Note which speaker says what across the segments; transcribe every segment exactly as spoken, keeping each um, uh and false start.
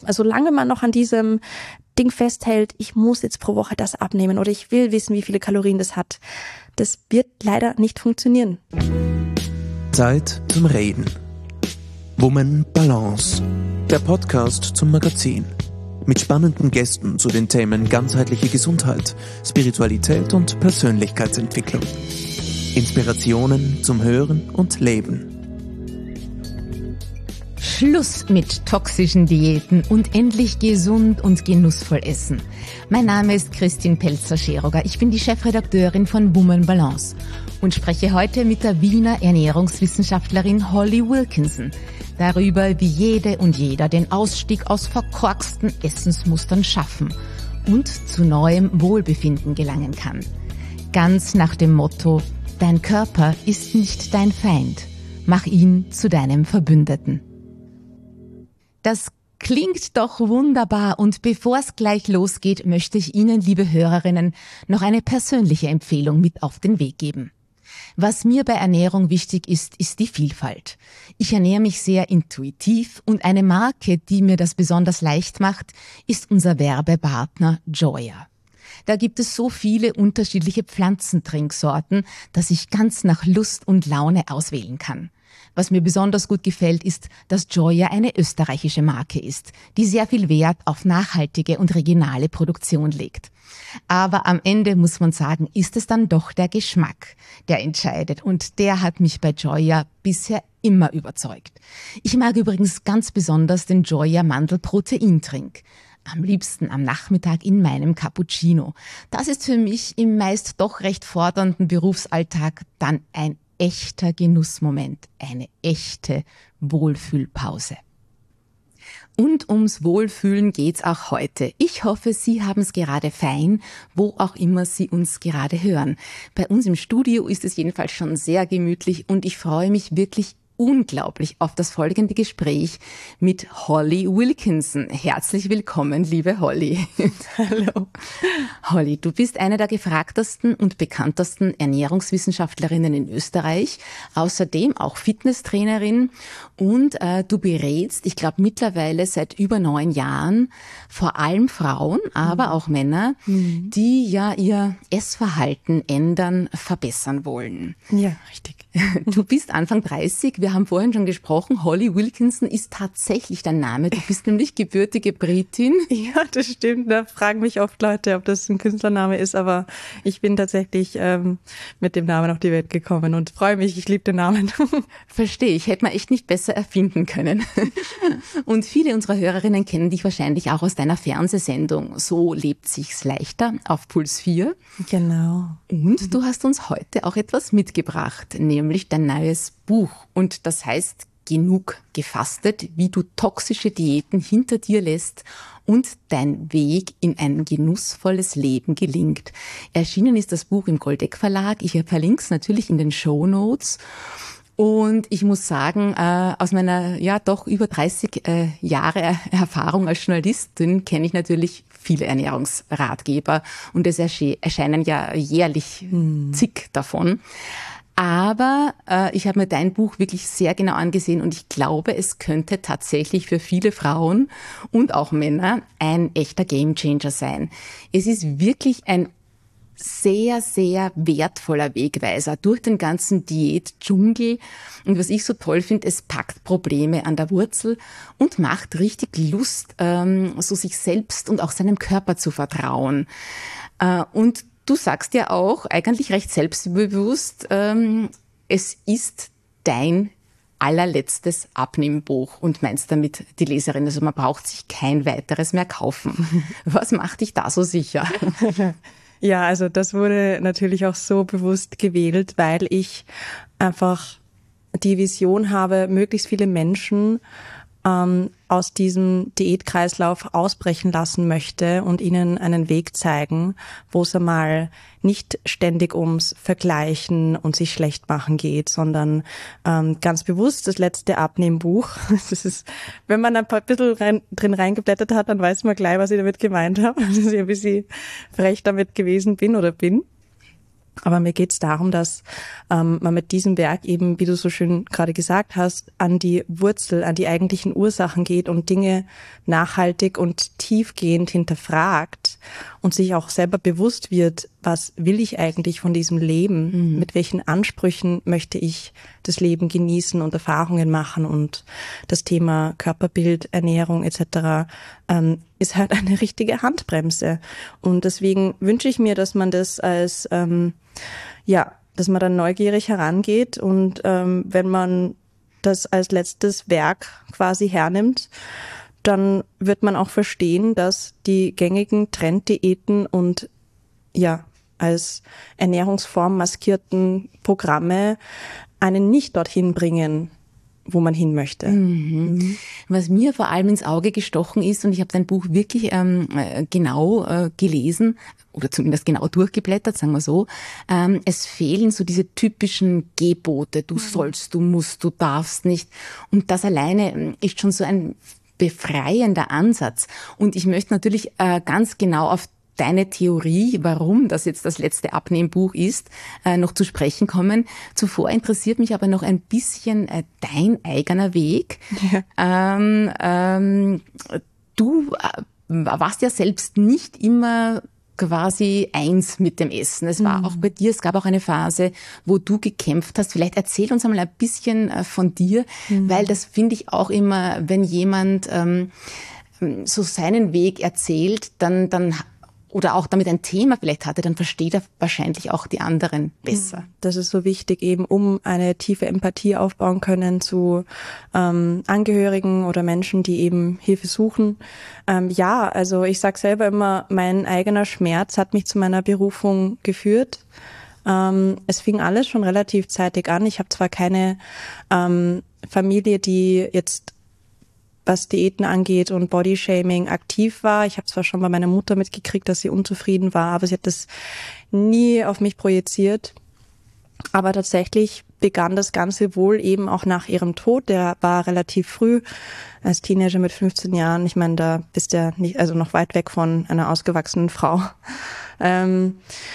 Speaker 1: Also solange man noch an diesem Ding festhält, ich muss jetzt pro Woche das abnehmen oder ich will wissen, wie viele Kalorien das hat, das wird leider nicht funktionieren.
Speaker 2: Zeit zum Reden. Woman Balance. Der Podcast zum Magazin. Mit spannenden Gästen zu den Themen ganzheitliche Gesundheit, Spiritualität und Persönlichkeitsentwicklung. Inspirationen zum Hören und Leben.
Speaker 3: Schluss mit toxischen Diäten und endlich gesund und genussvoll essen. Mein Name ist Christine Pelzer-Scheroger. Ich bin die Chefredakteurin von Woman Balance und spreche heute mit der Wiener Ernährungswissenschaftlerin Holly Wilkinson darüber, wie jede und jeder den Ausstieg aus verkorksten Essensmustern schaffen und zu neuem Wohlbefinden gelangen kann. Ganz nach dem Motto: Dein Körper ist nicht dein Feind. Mach ihn zu deinem Verbündeten. Das klingt doch wunderbar und bevor es gleich losgeht, möchte ich Ihnen, liebe Hörerinnen, noch eine persönliche Empfehlung mit auf den Weg geben. Was mir bei Ernährung wichtig ist, ist die Vielfalt. Ich ernähre mich sehr intuitiv und eine Marke, die mir das besonders leicht macht, ist unser Werbepartner Joya. Da gibt es so viele unterschiedliche Pflanzentrinksorten, dass ich ganz nach Lust und Laune auswählen kann. Was mir besonders gut gefällt, ist, dass Joya eine österreichische Marke ist, die sehr viel Wert auf nachhaltige und regionale Produktion legt. Aber am Ende muss man sagen, ist es dann doch der Geschmack, der entscheidet. Und der hat mich bei Joya bisher immer überzeugt. Ich mag übrigens ganz besonders den Joya Mandelproteintrink. Am liebsten am Nachmittag in meinem Cappuccino. Das ist für mich im meist doch recht fordernden Berufsalltag dann ein echter Genussmoment, eine echte Wohlfühlpause. Und ums Wohlfühlen geht's auch heute. Ich hoffe, Sie haben es gerade fein, wo auch immer Sie uns gerade hören. Bei uns im Studio ist es jedenfalls schon sehr gemütlich und ich freue mich wirklich unglaublich auf das folgende Gespräch mit Holly Wilkinson. Herzlich willkommen, liebe Holly.
Speaker 1: Hallo.
Speaker 3: Holly, du bist eine der gefragtesten und bekanntesten Ernährungswissenschaftlerinnen in Österreich, außerdem auch Fitnesstrainerin und äh, du berätst, ich glaube mittlerweile seit über neun Jahren, vor allem Frauen, aber mhm. auch Männer, mhm. die ja ihr Essverhalten ändern, verbessern wollen.
Speaker 1: Ja, richtig.
Speaker 3: Du bist Anfang dreißig, wir haben vorhin schon gesprochen, Holly Wilkinson ist tatsächlich dein Name. Du bist nämlich gebürtige Britin.
Speaker 1: Ja, das stimmt. Da fragen mich oft Leute, ob das ein Künstlername ist, aber ich bin tatsächlich ähm, mit dem Namen auf die Welt gekommen und freue mich, ich liebe den Namen.
Speaker 3: Verstehe, ich hätte man echt nicht besser erfinden können. Und viele unserer Hörerinnen kennen dich wahrscheinlich auch aus deiner Fernsehsendung So lebt sich's leichter auf Puls vier.
Speaker 1: Genau.
Speaker 3: Und du hast uns heute auch etwas mitgebracht, nämlich dein neues Buch. Und das heißt Genug gefastet, wie du toxische Diäten hinter dir lässt und dein Weg in ein genussvolles Leben gelingt. Erschienen ist das Buch im Goldeck Verlag. Ich verlinke es natürlich in den Shownotes. Und ich muss sagen, äh, aus meiner ja doch über dreißig äh, Jahre Erfahrung als Journalistin kenne ich natürlich viele Ernährungsratgeber und es ersche- erscheinen ja jährlich hm. zig davon. Aber äh, ich habe mir dein Buch wirklich sehr genau angesehen und ich glaube, es könnte tatsächlich für viele Frauen und auch Männer ein echter Gamechanger sein. Es ist wirklich ein sehr, sehr wertvoller Wegweiser durch den ganzen Diät-Dschungel. Und was ich so toll finde, es packt Probleme an der Wurzel und macht richtig Lust, ähm, so sich selbst und auch seinem Körper zu vertrauen. Äh, und du sagst ja auch, eigentlich recht selbstbewusst, ähm, es ist dein allerletztes Abnehmbuch und meinst damit die Leserin, also man braucht sich kein weiteres mehr kaufen. Was macht dich da so sicher?
Speaker 1: Ja, also das wurde natürlich auch so bewusst gewählt, weil ich einfach die Vision habe, möglichst viele Menschen ähm, aus diesem Diätkreislauf ausbrechen lassen möchte und ihnen einen Weg zeigen, wo es einmal nicht ständig ums Vergleichen und sich schlecht machen geht, sondern ähm, ganz bewusst das letzte Abnehmbuch. Das ist, wenn man ein paar bisschen rein, drin reingeblättert hat, dann weiß man gleich, was ich damit gemeint habe, dass ich ein bisschen frech damit gewesen bin oder bin. Aber mir geht es darum, dass ähm, man mit diesem Werk eben, wie du so schön gerade gesagt hast, an die Wurzel, an die eigentlichen Ursachen geht und Dinge nachhaltig und tiefgehend hinterfragt und sich auch selber bewusst wird, was will ich eigentlich von diesem Leben, mhm. mit welchen Ansprüchen möchte ich das Leben genießen und Erfahrungen machen, und das Thema Körperbild, Ernährung et cetera ähm, ist halt eine richtige Handbremse. Und deswegen wünsche ich mir, dass man das als ähm, ja, dass man dann neugierig herangeht und ähm, wenn man das als letztes Werk quasi hernimmt, dann wird man auch verstehen, dass die gängigen Trenddiäten und ja, als Ernährungsform maskierten Programme einen nicht dorthin bringen, wo man hin möchte.
Speaker 3: Mhm. Was mir vor allem ins Auge gestochen ist, und ich habe dein Buch wirklich ähm, genau äh, gelesen, oder zumindest genau durchgeblättert, sagen wir so, ähm, es fehlen so diese typischen Gebote, du sollst, du musst, du darfst nicht. Und das alleine ist schon so ein befreiender Ansatz. Und ich möchte natürlich äh, ganz genau auf deine Theorie, warum das jetzt das letzte Abnehmbuch ist, äh, noch zu sprechen kommen. Zuvor interessiert mich aber noch ein bisschen äh, dein eigener Weg. Ja. Ähm, ähm, du äh, warst ja selbst nicht immer quasi eins mit dem Essen. Es war mhm. auch bei dir, es gab auch eine Phase, wo du gekämpft hast. Vielleicht erzähl uns einmal ein bisschen äh, von dir, mhm. weil das finde ich auch immer, wenn jemand ähm, so seinen Weg erzählt, dann, dann oder auch damit ein Thema vielleicht hatte, dann versteht er wahrscheinlich auch die anderen besser.
Speaker 1: Das ist so wichtig, eben um eine tiefe Empathie aufbauen können zu ähm, Angehörigen oder Menschen, die eben Hilfe suchen. Ähm, ja, also ich sage selber immer, mein eigener Schmerz hat mich zu meiner Berufung geführt. Ähm, es fing alles schon relativ zeitig an. Ich habe zwar keine ähm, Familie, die jetzt was Diäten angeht und Bodyshaming aktiv war. Ich habe zwar schon bei meiner Mutter mitgekriegt, dass sie unzufrieden war, aber sie hat das nie auf mich projiziert. Aber tatsächlich begann das Ganze wohl eben auch nach ihrem Tod. Der war relativ früh, als Teenager mit fünfzehn Jahren. Ich meine, da bist du ja nicht, also noch weit weg von einer ausgewachsenen Frau. Ähm,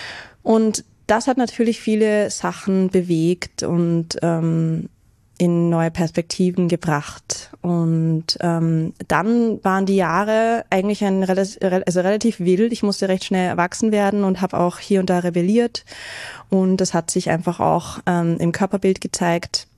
Speaker 1: und das hat natürlich viele Sachen bewegt und ähm, in neue Perspektiven gebracht. Und ähm, dann waren die Jahre eigentlich ein relativ, also relativ wild. Ich musste recht schnell erwachsen werden und habe auch hier und da rebelliert. Und das hat sich einfach auch ähm, im Körperbild gezeigt,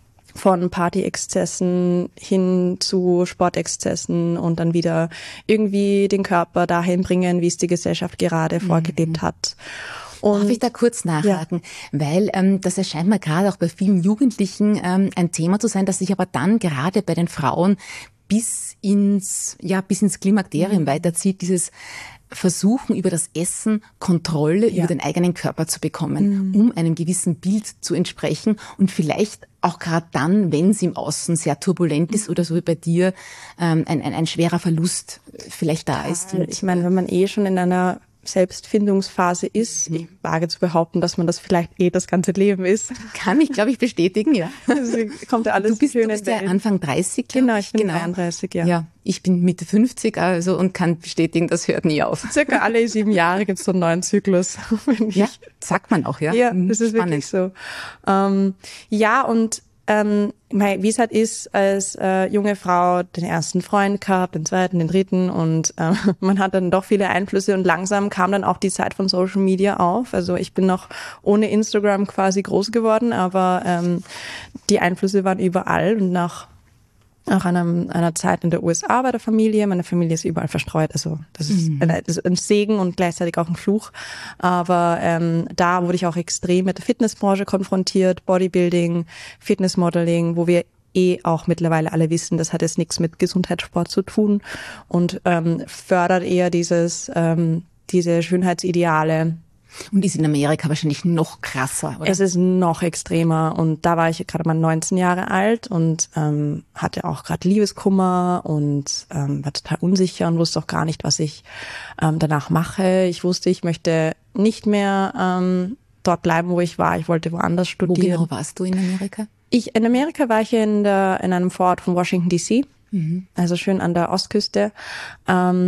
Speaker 1: von Partyexzessen hin zu Sportexzessen und dann wieder irgendwie den Körper dahin bringen, wie es die Gesellschaft gerade mhm. vorgelebt hat.
Speaker 3: Und darf ich da kurz nachhaken? Ja. Weil ähm, das erscheint mir gerade auch bei vielen Jugendlichen ähm, ein Thema zu sein, das sich aber dann gerade bei den Frauen bis ins ja bis ins Klimakterium mhm. weiterzieht, dieses Versuchen, über das Essen Kontrolle ja. über den eigenen Körper zu bekommen, mhm. um einem gewissen Bild zu entsprechen und vielleicht auch gerade dann, wenn es im Außen sehr turbulent ist oder so wie bei dir, ähm, ein, ein, ein schwerer Verlust vielleicht da ist.
Speaker 1: Und ich meine, wenn man eh schon in einer Selbstfindungsphase ist. Ich wage zu behaupten, dass man das vielleicht eh das ganze Leben ist.
Speaker 3: Kann ich, glaube ich, bestätigen, ja.
Speaker 1: Also kommt ja alles
Speaker 3: du bist,
Speaker 1: schön
Speaker 3: du bist ja Anfang dreißig,
Speaker 1: Genau, ich bin
Speaker 3: genau.
Speaker 1: dreiunddreißig, ja.
Speaker 3: Ja, ich bin Mitte fünfzig also und kann bestätigen, das hört nie auf.
Speaker 1: Circa alle sieben Jahre gibt es so einen neuen Zyklus.
Speaker 3: Ja, sagt man auch, ja.
Speaker 1: Ja, das ist
Speaker 3: Spannend.
Speaker 1: Wirklich so. Ähm, ja, und Ähm, wie es halt ist, als äh, junge Frau den ersten Freund gehabt, den zweiten, den dritten und äh, man hat dann doch viele Einflüsse und langsam kam dann auch die Zeit von Social Media auf. Also ich bin noch ohne Instagram quasi groß geworden, aber ähm, die Einflüsse waren überall und nach Nach einem, einer Zeit in der U S A bei der Familie. Meine Familie ist überall verstreut. Also das ist, mhm. ein, das ist ein Segen und gleichzeitig auch ein Fluch. Aber ähm, da wurde ich auch extrem mit der Fitnessbranche konfrontiert. Bodybuilding, Fitnessmodeling, wo wir eh auch mittlerweile alle wissen, das hat jetzt nichts mit Gesundheitssport zu tun und ähm, fördert eher dieses ähm, diese Schönheitsideale.
Speaker 3: Und ist in Amerika wahrscheinlich noch krasser, oder?
Speaker 1: Es ist noch extremer und da war ich gerade mal neunzehn Jahre alt und ähm, hatte auch gerade Liebeskummer und ähm, war total unsicher und wusste auch gar nicht, was ich ähm, danach mache. Ich wusste, ich möchte nicht mehr ähm, dort bleiben, wo ich war. Ich wollte woanders studieren.
Speaker 3: Wo genau warst du in Amerika?
Speaker 1: Ich in Amerika war ich in der in einem Vorort von Washington D C, mhm. also schön an der Ostküste. Ähm,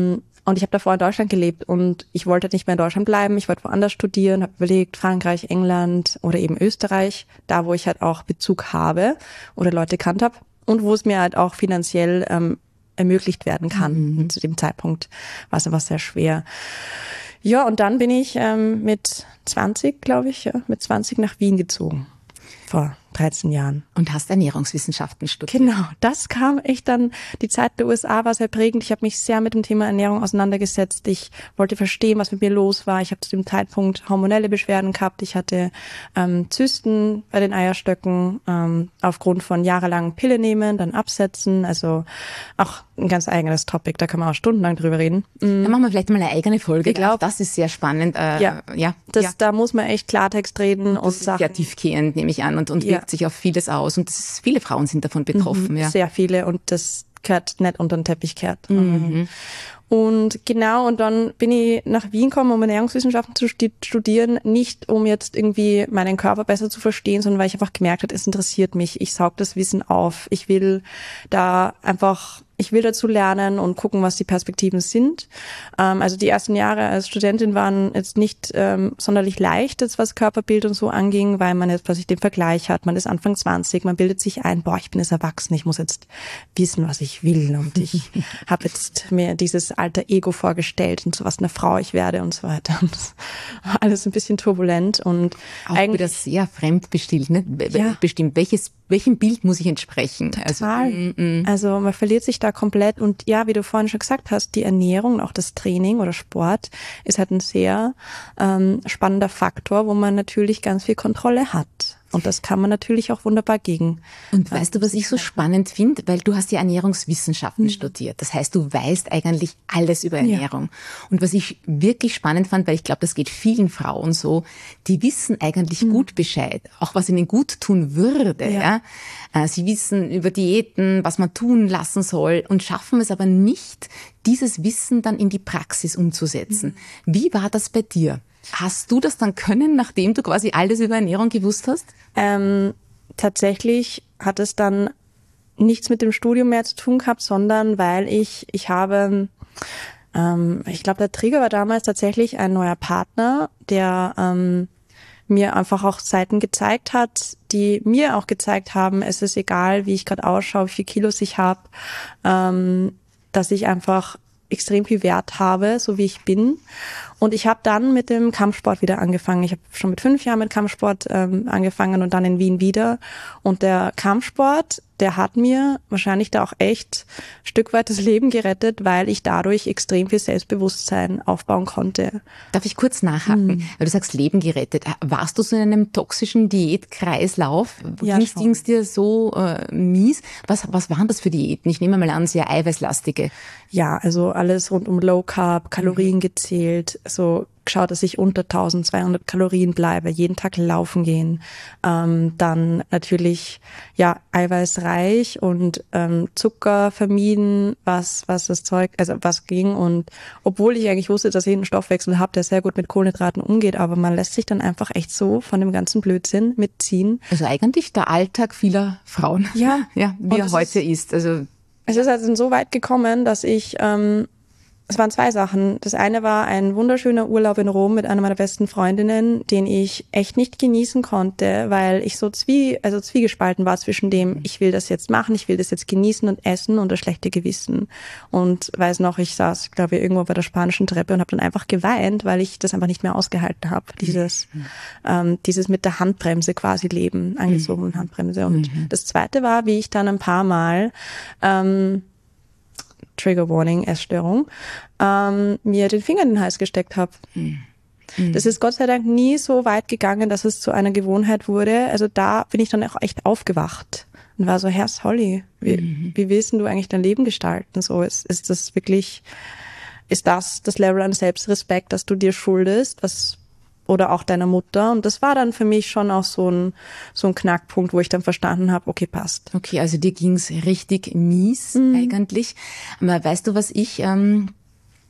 Speaker 1: Und ich habe davor in Deutschland gelebt und ich wollte nicht mehr in Deutschland bleiben. Ich wollte woanders studieren, habe überlegt, Frankreich, England oder eben Österreich, da wo ich halt auch Bezug habe oder Leute kannt habe und wo es mir halt auch finanziell ähm, ermöglicht werden kann. Mhm. Zu dem Zeitpunkt war es einfach sehr schwer. Ja, und dann bin ich ähm, mit zwanzig, glaube ich, ja, mit zwanzig nach Wien gezogen. Vor dreizehn Jahren.
Speaker 3: Und hast Ernährungswissenschaften studiert.
Speaker 1: Genau, das kam echt dann, die Zeit der U S A war sehr prägend. Ich habe mich sehr mit dem Thema Ernährung auseinandergesetzt. Ich wollte verstehen, was mit mir los war. Ich habe zu dem Zeitpunkt hormonelle Beschwerden gehabt. Ich hatte ähm, Zysten bei den Eierstöcken ähm, aufgrund von jahrelangen Pille nehmen, dann absetzen. Also auch ein ganz eigenes Topic, da kann man auch stundenlang drüber reden.
Speaker 3: Mhm. Dann machen wir vielleicht mal eine eigene Folge.
Speaker 1: Ich glaube,
Speaker 3: das ist sehr spannend. Äh,
Speaker 1: ja,
Speaker 3: ja,
Speaker 1: das,
Speaker 3: ja.
Speaker 1: Da muss man echt Klartext reden. Und,
Speaker 3: und das
Speaker 1: Sachen.
Speaker 3: Ist sehr tiefgehend, nehme ich an, und, und
Speaker 1: Ja.
Speaker 3: wirkt sich auf vieles aus. Und das ist, viele Frauen sind davon betroffen.
Speaker 1: Mhm,
Speaker 3: ja.
Speaker 1: Sehr viele und das gehört nicht unter den Teppich gehört.
Speaker 3: Mhm.
Speaker 1: Und genau, und dann bin ich nach Wien gekommen, um Ernährungswissenschaften zu studieren, nicht um jetzt irgendwie meinen Körper besser zu verstehen, sondern weil ich einfach gemerkt habe, es interessiert mich, ich saug das Wissen auf, ich will da einfach, ich will dazu lernen und gucken, was die Perspektiven sind. Ähm, also die ersten Jahre als Studentin waren jetzt nicht ähm, sonderlich leicht, jetzt was Körperbild und so anging, weil man jetzt plötzlich den Vergleich hat, man ist Anfang zwanzig, man bildet sich ein, boah, ich bin jetzt erwachsen, ich muss jetzt wissen, was ich will und ich habe jetzt mir dieses alter Ego vorgestellt und zu was eine Frau ich werde und so weiter. Und das war alles ein bisschen turbulent und
Speaker 3: auch
Speaker 1: eigentlich
Speaker 3: wieder sehr fremdbestimmt, ne?
Speaker 1: Ja.
Speaker 3: Bestimmt, welches, welchem Bild muss ich entsprechen?
Speaker 1: Total.
Speaker 3: Also, mm, mm.
Speaker 1: also man verliert sich da komplett und ja, wie du vorhin schon gesagt hast, die Ernährung und auch das Training oder Sport ist halt ein sehr ähm, spannender Faktor, wo man natürlich ganz viel Kontrolle hat. Und das kann man natürlich auch wunderbar gegen.
Speaker 3: Und weißt du, was ich so spannend finde? Weil du hast ja Ernährungswissenschaften
Speaker 1: Mhm.
Speaker 3: studiert. Das heißt, du weißt eigentlich alles über Ernährung. Ja. Und was ich wirklich spannend fand, weil ich glaube, das geht vielen Frauen so, die wissen eigentlich mhm. gut Bescheid, auch was ihnen gut tun würde. Ja. Ja? Sie wissen über Diäten, was man tun lassen soll und schaffen es aber nicht, dieses Wissen dann in die Praxis umzusetzen. Mhm. Wie war das bei dir? Hast du das dann können, nachdem du quasi alles über Ernährung gewusst hast?
Speaker 1: Ähm, tatsächlich hat es dann nichts mit dem Studium mehr zu tun gehabt, sondern weil ich, ich habe, ähm, ich glaube, der Trigger war damals tatsächlich ein neuer Partner, der ähm, mir einfach auch Seiten gezeigt hat, die mir auch gezeigt haben, es ist egal, wie ich gerade ausschaue, wie viele Kilos ich habe, ähm, dass ich einfach extrem viel Wert habe, so wie ich bin. Und ich habe dann mit dem Kampfsport wieder angefangen. Ich habe schon mit fünf Jahren mit Kampfsport ähm, angefangen und dann in Wien wieder. Und der Kampfsport, der hat mir wahrscheinlich da auch echt ein Stück weit das Leben gerettet, weil ich dadurch extrem viel Selbstbewusstsein aufbauen konnte.
Speaker 3: Darf ich kurz nachhaken? Mhm. Weil du sagst, Leben gerettet. Warst du so in einem toxischen Diätkreislauf?
Speaker 1: Ja,
Speaker 3: ging es dir so äh, mies? Was, was waren das für Diäten? Ich nehme mal an, sehr eiweißlastige.
Speaker 1: Ja, also alles rund um Low Carb, Kalorien mhm. gezählt, so geschaut, dass ich unter eintausendzweihundert Kalorien bleibe, jeden Tag laufen gehen, ähm, dann natürlich ja eiweißreich und ähm, Zucker vermieden, was was das Zeug, also was ging. Und obwohl ich eigentlich wusste, dass ich einen Stoffwechsel habe, der sehr gut mit Kohlenhydraten umgeht, aber man lässt sich dann einfach echt so von dem ganzen Blödsinn mitziehen.
Speaker 3: Also eigentlich der Alltag vieler Frauen,
Speaker 1: ja,
Speaker 3: ja, wie er heute ist. Also
Speaker 1: es ist also so weit gekommen, dass ich ähm, Es waren zwei Sachen. Das eine war ein wunderschöner Urlaub in Rom mit einer meiner besten Freundinnen, den ich echt nicht genießen konnte, weil ich so zwie, also zwiegespalten war zwischen dem, ich will das jetzt machen, ich will das jetzt genießen und essen und das schlechte Gewissen. Und weiß noch, ich saß, glaube ich, irgendwo bei der spanischen Treppe und habe dann einfach geweint, weil ich das einfach nicht mehr ausgehalten habe. Dieses, mhm. ähm, dieses mit der Handbremse quasi leben, angezogenen mhm. Handbremse. Und mhm. das zweite war, wie ich dann ein paar Mal ähm, Trigger Warning, Essstörung, ähm, mir den Finger in den Hals gesteckt habe. Mhm. Das ist Gott sei Dank nie so weit gegangen, dass es zu einer Gewohnheit wurde. Also da bin ich dann auch echt aufgewacht und war so, Herr Solly, wie, mhm. wie willst du eigentlich dein Leben gestalten? So ist, ist das wirklich, ist das das Level an Selbstrespekt, das du dir schuldest, was oder auch deiner Mutter. Und das war dann für mich schon auch so ein so ein Knackpunkt, wo ich dann verstanden habe, okay, passt.
Speaker 3: Okay, also dir ging's richtig mies mhm. eigentlich. Aber weißt du, was ich ähm,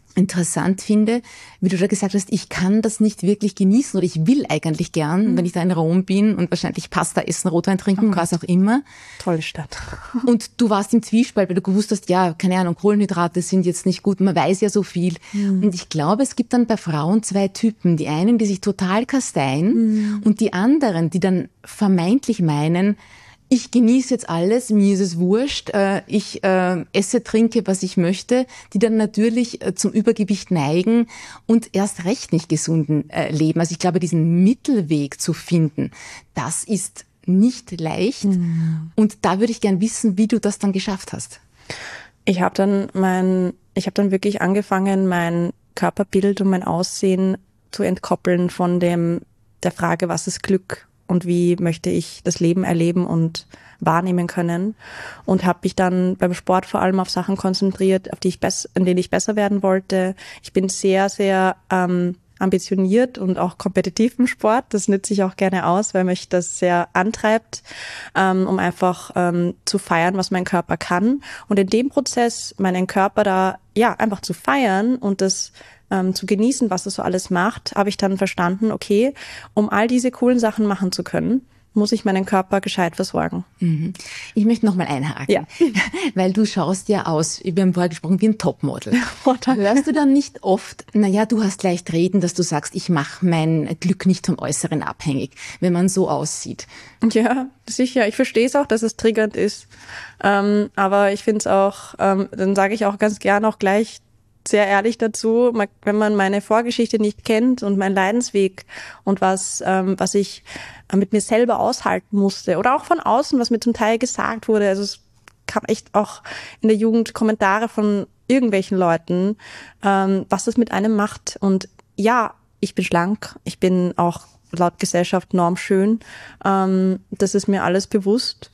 Speaker 3: interessant finde, wie du da gesagt hast, ich kann das nicht wirklich genießen oder ich will eigentlich gern, mhm. wenn ich da in Rom bin und wahrscheinlich Pasta essen, Rotwein trinken, oh, was auch immer.
Speaker 1: Tolle Stadt.
Speaker 3: Und du warst im Zwiespalt, weil du gewusst hast, ja, keine Ahnung, Kohlenhydrate sind jetzt nicht gut, man weiß ja so viel. Mhm. Und ich glaube, es gibt dann bei Frauen zwei Typen. Die einen, die sich total kasteien mhm. und die anderen, die dann vermeintlich meinen, ich genieße jetzt alles, mir ist es wurscht, ich äh, esse, trinke, was ich möchte, die dann natürlich äh, zum Übergewicht neigen und erst recht nicht gesunden äh, leben. Also ich glaube, diesen Mittelweg zu finden, das ist nicht leicht. Mhm. Und da würde ich gern wissen, wie du das dann geschafft hast.
Speaker 1: Ich habe dann mein, ich habe dann wirklich angefangen, mein Körperbild und mein Aussehen zu entkoppeln von dem der Frage, was ist Glück? Und wie möchte ich das Leben erleben und wahrnehmen können. Und habe mich dann beim Sport vor allem auf Sachen konzentriert, auf die ich bess- in denen ich besser werden wollte. Ich bin sehr, sehr ähm, ambitioniert und auch kompetitiv im Sport. Das nütze ich auch gerne aus, weil mich das sehr antreibt, ähm, um einfach ähm, zu feiern, was mein Körper kann. Und in dem Prozess meinen Körper da ja einfach zu feiern und das Ähm, zu genießen, was es so alles macht, habe ich dann verstanden, okay, um all diese coolen Sachen machen zu können, muss ich meinen Körper gescheit versorgen.
Speaker 3: Mhm. Ich möchte nochmal einhaken,
Speaker 1: ja.
Speaker 3: weil du schaust ja aus, wir haben vorher gesprochen, wie ein Topmodel. Hörst du dann nicht oft, naja, du hast leicht reden, dass du sagst, ich mache mein Glück nicht vom Äußeren abhängig, wenn man so aussieht?
Speaker 1: Ja, sicher. Ich verstehe es auch, dass es triggernd ist. Ähm, aber ich finde es auch, ähm, dann sage ich auch ganz gern auch gleich, sehr ehrlich dazu, wenn man meine Vorgeschichte nicht kennt und meinen Leidensweg und was ähm, was ich mit mir selber aushalten musste oder auch von außen, was mir zum Teil gesagt wurde. Also es kam echt auch in der Jugend Kommentare von irgendwelchen Leuten, ähm, was das mit einem macht. Und ja, ich bin schlank, ich bin auch laut Gesellschaft normschön. Ähm, das ist mir alles bewusst.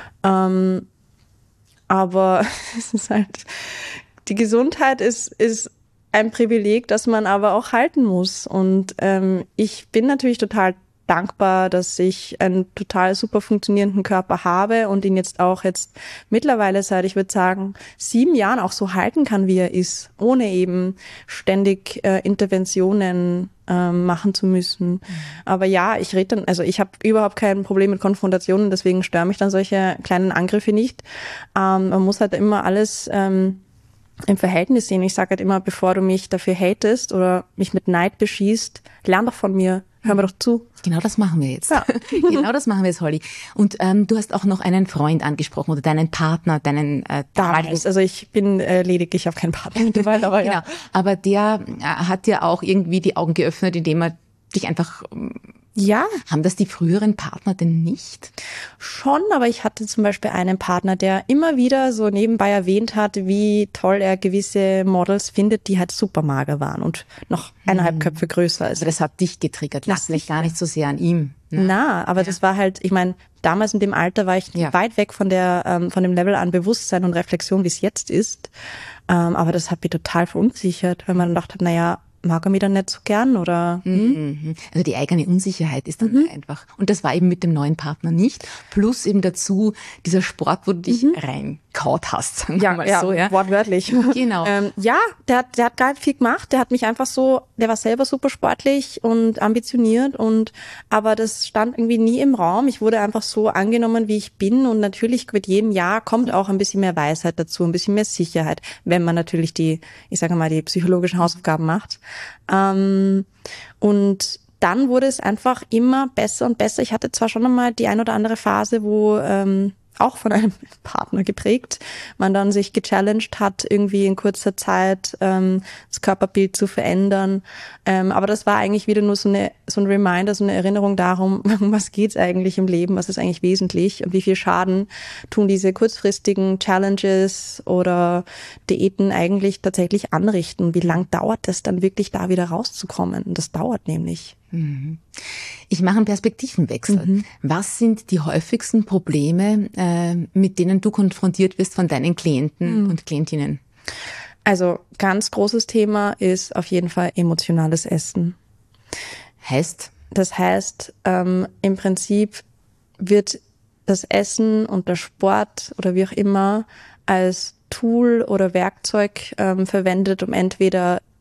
Speaker 1: Ähm, aber es ist halt... Die Gesundheit ist, ist ein Privileg, das man aber auch halten muss. Und ähm, ich bin natürlich total dankbar, dass ich einen total super funktionierenden Körper habe und ihn jetzt auch jetzt mittlerweile seit, ich würde sagen, sieben Jahren auch so halten kann, wie er ist, ohne eben ständig äh, Interventionen ähm, machen zu müssen. Mhm. Aber ja, ich rede dann, also ich habe überhaupt kein Problem mit Konfrontationen, deswegen stören mich dann solche kleinen Angriffe nicht. Ähm, man muss halt immer alles ähm, im Verhältnis sehen. Ich sage halt immer, bevor du mich dafür hatest oder mich mit Neid beschießt, lern doch von mir. Hör mir doch zu.
Speaker 3: Genau das machen wir jetzt.
Speaker 1: Ja.
Speaker 3: Genau das machen wir jetzt, Holly. Und ähm, du hast auch noch einen Freund angesprochen oder deinen Partner, deinen äh,
Speaker 1: damals. Also ich bin äh, lediglich auf keinen Partner mittlerweile, aber
Speaker 3: genau.
Speaker 1: Ja.
Speaker 3: Aber der äh, hat dir auch irgendwie die Augen geöffnet, indem er dich einfach... Ähm,
Speaker 1: Ja.
Speaker 3: Haben das die früheren Partner denn nicht?
Speaker 1: Schon, aber ich hatte zum Beispiel einen Partner, der immer wieder so nebenbei erwähnt hat, wie toll er gewisse Models findet, die halt super mager waren und noch eineinhalb hm. Köpfe größer.
Speaker 3: Also das hat dich getriggert, das liegt gar nicht so sehr an ihm.
Speaker 1: Ne? Na, aber ja. Das war halt, ich meine, damals in dem Alter war ich ja. weit weg von der ähm, von dem Level an Bewusstsein und Reflexion, wie es jetzt ist. Ähm, aber das hat mich total verunsichert, weil man dann dachte, naja, mag er mich dann nicht so gern oder?
Speaker 3: Mhm. Also die eigene Unsicherheit ist dann mhm. einfach. Und das war eben mit dem neuen Partner nicht. Plus eben dazu dieser Sport, wo du dich mhm. reinkaut hast, sagen wir
Speaker 1: ja,
Speaker 3: mal
Speaker 1: ja,
Speaker 3: so. Ja,
Speaker 1: wortwörtlich.
Speaker 3: Genau.
Speaker 1: ähm, ja, der hat, der hat gar nicht viel gemacht. Der hat mich einfach so, der war selber super sportlich und ambitioniert und, aber das stand irgendwie nie im Raum. Ich wurde einfach so angenommen, wie ich bin und natürlich mit jedem Jahr kommt auch ein bisschen mehr Weisheit dazu, ein bisschen mehr Sicherheit, wenn man natürlich die, ich sage mal, die psychologischen Hausaufgaben macht. Ähm, und dann wurde es einfach immer besser und besser. Ich hatte zwar schon einmal die ein oder andere Phase, wo ähm, auch von einem Partner geprägt, man dann sich gechallenged hat, irgendwie in kurzer Zeit ähm, das Körperbild zu verändern. Ähm, aber das war eigentlich wieder nur so eine so ein Reminder, so eine Erinnerung darum, um was geht's eigentlich im Leben, was ist eigentlich wesentlich und wie viel Schaden tun diese kurzfristigen Challenges oder Diäten eigentlich tatsächlich anrichten. Wie lang dauert es dann wirklich, da wieder rauszukommen? Das dauert nämlich.
Speaker 3: Ich mache einen Perspektivenwechsel. Mhm. Was sind die häufigsten Probleme, äh, mit denen du konfrontiert wirst von deinen Klienten mhm. und Klientinnen?
Speaker 1: Also ganz großes Thema ist auf jeden Fall emotionales Essen.
Speaker 3: Heißt?
Speaker 1: Das heißt, ähm, im Prinzip wird das Essen und der Sport oder wie auch immer als Tool oder Werkzeug ähm, verwendet, um entweder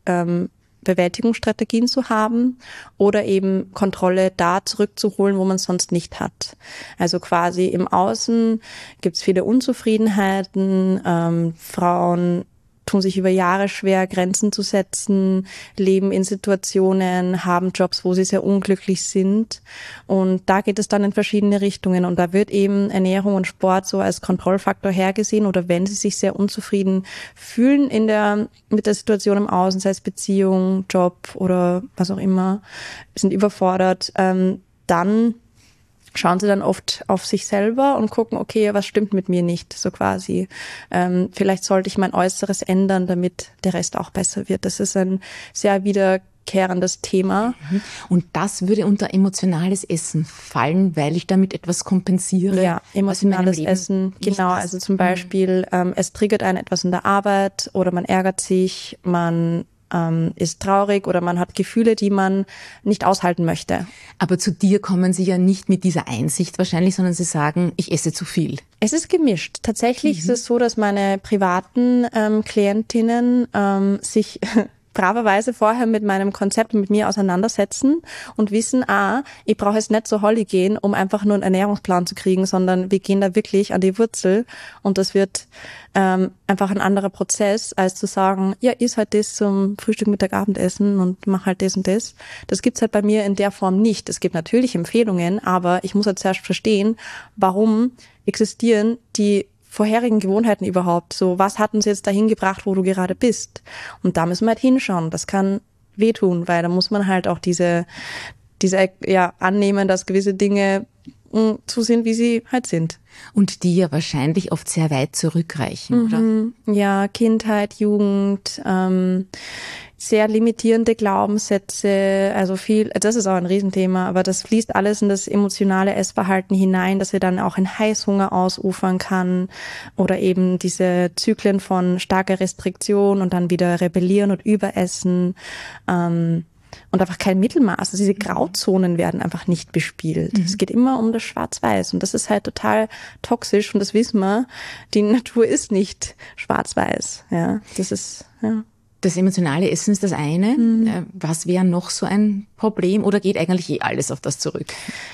Speaker 1: ähm, Bewältigungsstrategien zu haben oder eben Kontrolle da zurückzuholen, wo man es sonst nicht hat. Also quasi im Außen gibt es viele Unzufriedenheiten, ähm, Frauen tun sich über Jahre schwer, Grenzen zu setzen, leben in Situationen, haben Jobs, wo sie sehr unglücklich sind. Und da geht es dann in verschiedene Richtungen. Und da wird eben Ernährung und Sport so als Kontrollfaktor hergesehen. Oder wenn sie sich sehr unzufrieden fühlen in der, mit der Situation im Außen, sei es Beziehung, Job oder was auch immer, sind überfordert, ähm, dann schauen sie dann oft auf sich selber und gucken, okay, was stimmt mit mir nicht, so quasi. Ähm, vielleicht sollte ich mein Äußeres ändern, damit der Rest auch besser wird. Das ist ein sehr wiederkehrendes Thema.
Speaker 3: Und das würde unter emotionales Essen fallen, weil ich damit etwas kompensiere?
Speaker 1: Ja, emotionales Essen, genau. Also zum Beispiel, ähm, es triggert einen etwas in der Arbeit oder man ärgert sich, man ist traurig oder man hat Gefühle, die man nicht aushalten möchte.
Speaker 3: Aber zu dir kommen sie ja nicht mit dieser Einsicht wahrscheinlich, sondern sie sagen, ich esse zu viel.
Speaker 1: Es ist gemischt. Tatsächlich mhm. ist es so, dass meine privaten ähm, Klientinnen ähm, sich braverweise vorher mit meinem Konzept und mit mir auseinandersetzen und wissen, ah, ich brauche jetzt nicht zur Holly gehen, um einfach nur einen Ernährungsplan zu kriegen, sondern wir gehen da wirklich an die Wurzel und das wird ähm, einfach ein anderer Prozess, als zu sagen, ja, iss halt das zum Frühstück, Mittag, Abendessen und mach halt das und das. Das gibt's halt bei mir in der Form nicht. Es gibt natürlich Empfehlungen, aber ich muss halt zuerst verstehen, warum existieren die vorherigen Gewohnheiten überhaupt? So, was hat uns jetzt dahin gebracht, wo du gerade bist? Und da müssen wir halt hinschauen. Das kann wehtun, weil da muss man halt auch diese, diese, ja, annehmen, dass gewisse Dinge mh, so sind, wie sie halt sind.
Speaker 3: Und die ja wahrscheinlich oft sehr weit zurückreichen,
Speaker 1: mhm. oder? Ja, Kindheit, Jugend, ähm, sehr limitierende Glaubenssätze, also viel, das ist auch ein Riesenthema, aber das fließt alles in das emotionale Essverhalten hinein, dass er dann auch in Heißhunger ausufern kann oder eben diese Zyklen von starker Restriktion und dann wieder rebellieren und überessen ähm, und einfach kein Mittelmaß. Also diese Grauzonen werden einfach nicht bespielt. Mhm. Es geht immer um das Schwarz-Weiß und das ist halt total toxisch und das wissen wir, die Natur ist nicht schwarz-weiß. Ja, das ist, ja.
Speaker 3: Das emotionale Essen ist das eine. Mhm. Was wäre noch so ein Problem oder geht eigentlich eh alles auf das zurück?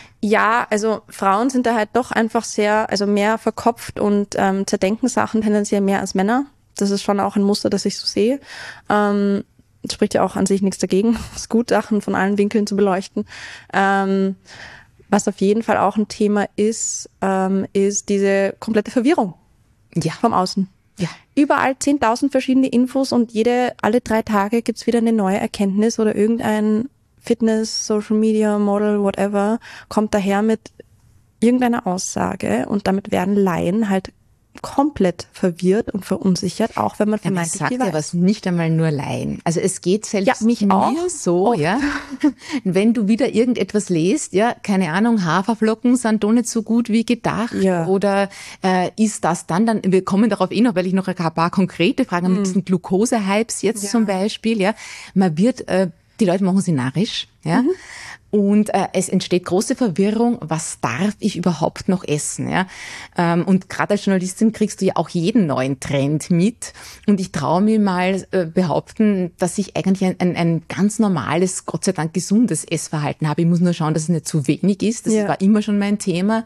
Speaker 1: Ja, also Frauen sind da halt doch einfach sehr, also mehr verkopft und ähm, zerdenken Sachen tendenziell mehr als Männer. Das ist schon auch ein Muster, das ich so sehe. Ähm, spricht ja auch an sich nichts dagegen. Es ist gut, Sachen von allen Winkeln zu beleuchten. Ähm, was auf jeden Fall auch ein Thema ist, ähm, ist diese komplette Verwirrung
Speaker 3: ja.
Speaker 1: vom Außen.
Speaker 3: Ja.
Speaker 1: Überall zehntausend verschiedene Infos und jede, alle drei Tage gibt's wieder eine neue Erkenntnis oder irgendein Fitness, Social Media, Model, whatever, kommt daher mit irgendeiner Aussage und damit werden Laien halt komplett verwirrt und verunsichert, auch wenn man vermeintlich
Speaker 3: ja,
Speaker 1: viel
Speaker 3: weiß. Ja, was nicht einmal nur Laien. Also es geht selbst
Speaker 1: ja, mich
Speaker 3: mir
Speaker 1: auch.
Speaker 3: so,
Speaker 1: Oft.
Speaker 3: ja. Wenn du wieder irgendetwas lest, ja, keine Ahnung, Haferflocken sind doch nicht so gut wie gedacht
Speaker 1: ja.
Speaker 3: oder äh, ist das dann, dann, wir kommen darauf eh noch, weil ich noch ein paar konkrete Fragen habe, hm. mit diesen Glukosehypes jetzt ja. zum Beispiel, ja. Man wird, äh, die Leute machen sie narrisch, ja. Mhm. Und äh, es entsteht große Verwirrung, was darf ich überhaupt noch essen? Ja? Ähm, und gerade als Journalistin kriegst du ja auch jeden neuen Trend mit. Und ich traue mir mal äh, behaupten, dass ich eigentlich ein, ein, ein ganz normales, Gott sei Dank gesundes Essverhalten habe. Ich muss nur schauen, dass es nicht zu wenig ist. Das ja. war immer schon mein Thema.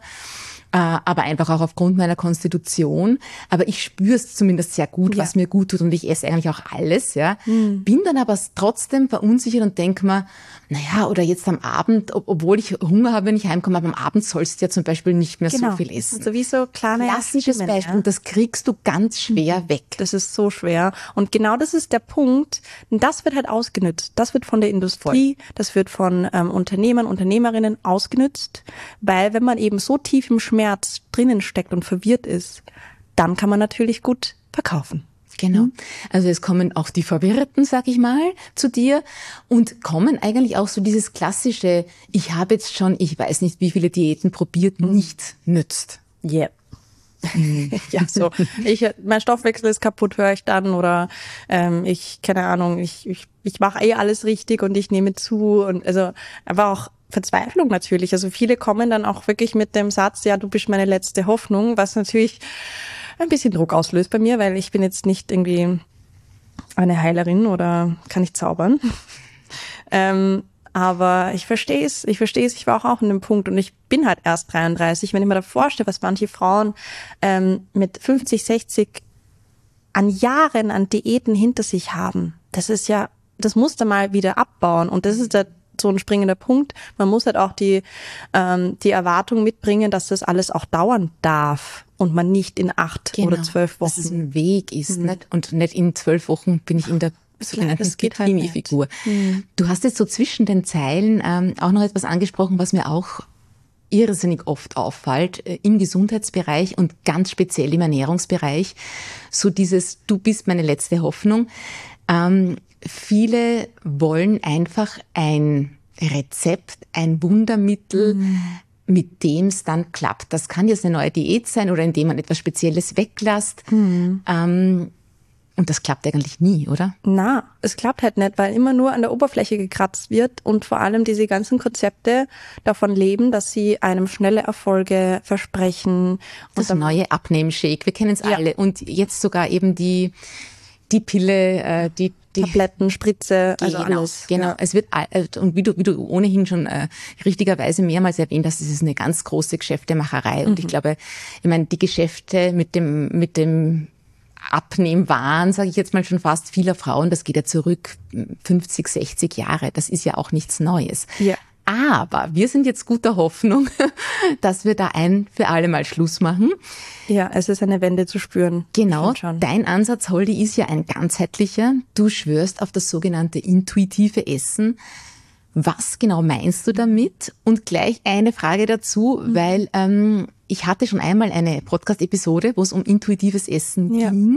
Speaker 3: Aber einfach auch aufgrund meiner Konstitution. Aber ich spüre es zumindest sehr gut, ja. was mir gut tut und ich esse eigentlich auch alles. Ja, mhm. Bin dann aber trotzdem verunsichert und denke mir, naja, oder jetzt am Abend, ob, obwohl ich Hunger habe, wenn ich heimkomme, aber am Abend sollst du ja zum Beispiel nicht mehr
Speaker 1: genau.
Speaker 3: so viel essen.
Speaker 1: Also wie so kleine
Speaker 3: klassisches
Speaker 1: Stimmen,
Speaker 3: Beispiel.
Speaker 1: Ja?
Speaker 3: Und das kriegst du ganz schwer mhm. weg.
Speaker 1: Das ist so schwer. Und genau das ist der Punkt. Das wird halt ausgenützt. Das wird von der Industrie, Voll. das wird von ähm, Unternehmern, Unternehmerinnen ausgenützt, weil wenn man eben so tief im Schmerz drinnen steckt und verwirrt ist, dann kann man natürlich gut verkaufen.
Speaker 3: Genau. Also es kommen auch die Verwirrten, sag ich mal, zu dir und kommen eigentlich auch so dieses klassische, ich habe jetzt schon, ich weiß nicht, wie viele Diäten probiert, mhm. nichts nützt.
Speaker 1: Yeah. ja, so. Ich, mein Stoffwechsel ist kaputt, höre ich dann oder ähm, ich, keine Ahnung, ich, ich, ich mache eh alles richtig und ich nehme zu und also einfach auch Verzweiflung natürlich. Also viele kommen dann auch wirklich mit dem Satz, ja, du bist meine letzte Hoffnung, was natürlich ein bisschen Druck auslöst bei mir, weil ich bin jetzt nicht irgendwie eine Heilerin oder kann ich zaubern. ähm, aber ich verstehe es, ich verstehe es, ich war auch, auch in dem Punkt und ich bin halt erst dreiunddreißig. Wenn ich mir da vorstelle, was manche Frauen ähm, mit fünfzig, sechzig an Jahren an Diäten hinter sich haben, das ist ja, das muss da mal wieder abbauen und das ist der so ein springender Punkt. Man muss halt auch die ähm, die Erwartung mitbringen, dass das alles auch dauern darf und man nicht in acht genau. oder zwölf Wochen.
Speaker 3: Dass es ein Weg ist, mhm. nicht? Und nicht in zwölf Wochen bin ich in der sogenannten Bikini-Figur. Halt mhm. Du hast jetzt so zwischen den Zeilen ähm, auch noch etwas angesprochen, was mir auch irrsinnig oft auffällt, äh, im Gesundheitsbereich und ganz speziell im Ernährungsbereich. So dieses, du bist meine letzte Hoffnung. Ähm, Viele wollen einfach ein Rezept, ein Wundermittel, mm. mit dem es dann klappt. Das kann jetzt eine neue Diät sein oder indem man etwas Spezielles weglässt. Mm. Ähm, und das klappt eigentlich nie, oder?
Speaker 1: Na, es klappt halt nicht, weil immer nur an der Oberfläche gekratzt wird und vor allem diese ganzen Konzepte davon leben, dass sie einem schnelle Erfolge versprechen.
Speaker 3: Das und neue Abnehmshake, wir kennen es ja. alle. Und jetzt sogar eben die, die Pille, äh, die Die
Speaker 1: Tabletten, Spritze, also
Speaker 3: genau,
Speaker 1: alles.
Speaker 3: Genau, ja. Es wird, und wie du, wie du ohnehin schon äh, richtigerweise mehrmals erwähnt hast, es ist eine ganz große Geschäftemacherei. Mhm. Und ich glaube, ich meine, die Geschäfte mit dem, mit dem Abnehmwahn, sage ich jetzt mal schon fast, vieler Frauen, das geht ja zurück fünfzig, sechzig Jahre. Das ist ja auch nichts Neues.
Speaker 1: Ja.
Speaker 3: Aber wir sind jetzt guter Hoffnung, dass wir da ein für alle Mal Schluss machen.
Speaker 1: Ja, es ist eine Wende zu spüren.
Speaker 3: Genau, dein Ansatz, Holdi, ist ja ein ganzheitlicher. Du schwörst auf das sogenannte intuitive Essen. Was genau meinst du damit? Und gleich eine Frage dazu, mhm. weil ähm, ich hatte schon einmal eine Podcast-Episode, wo es um intuitives Essen ja. ging,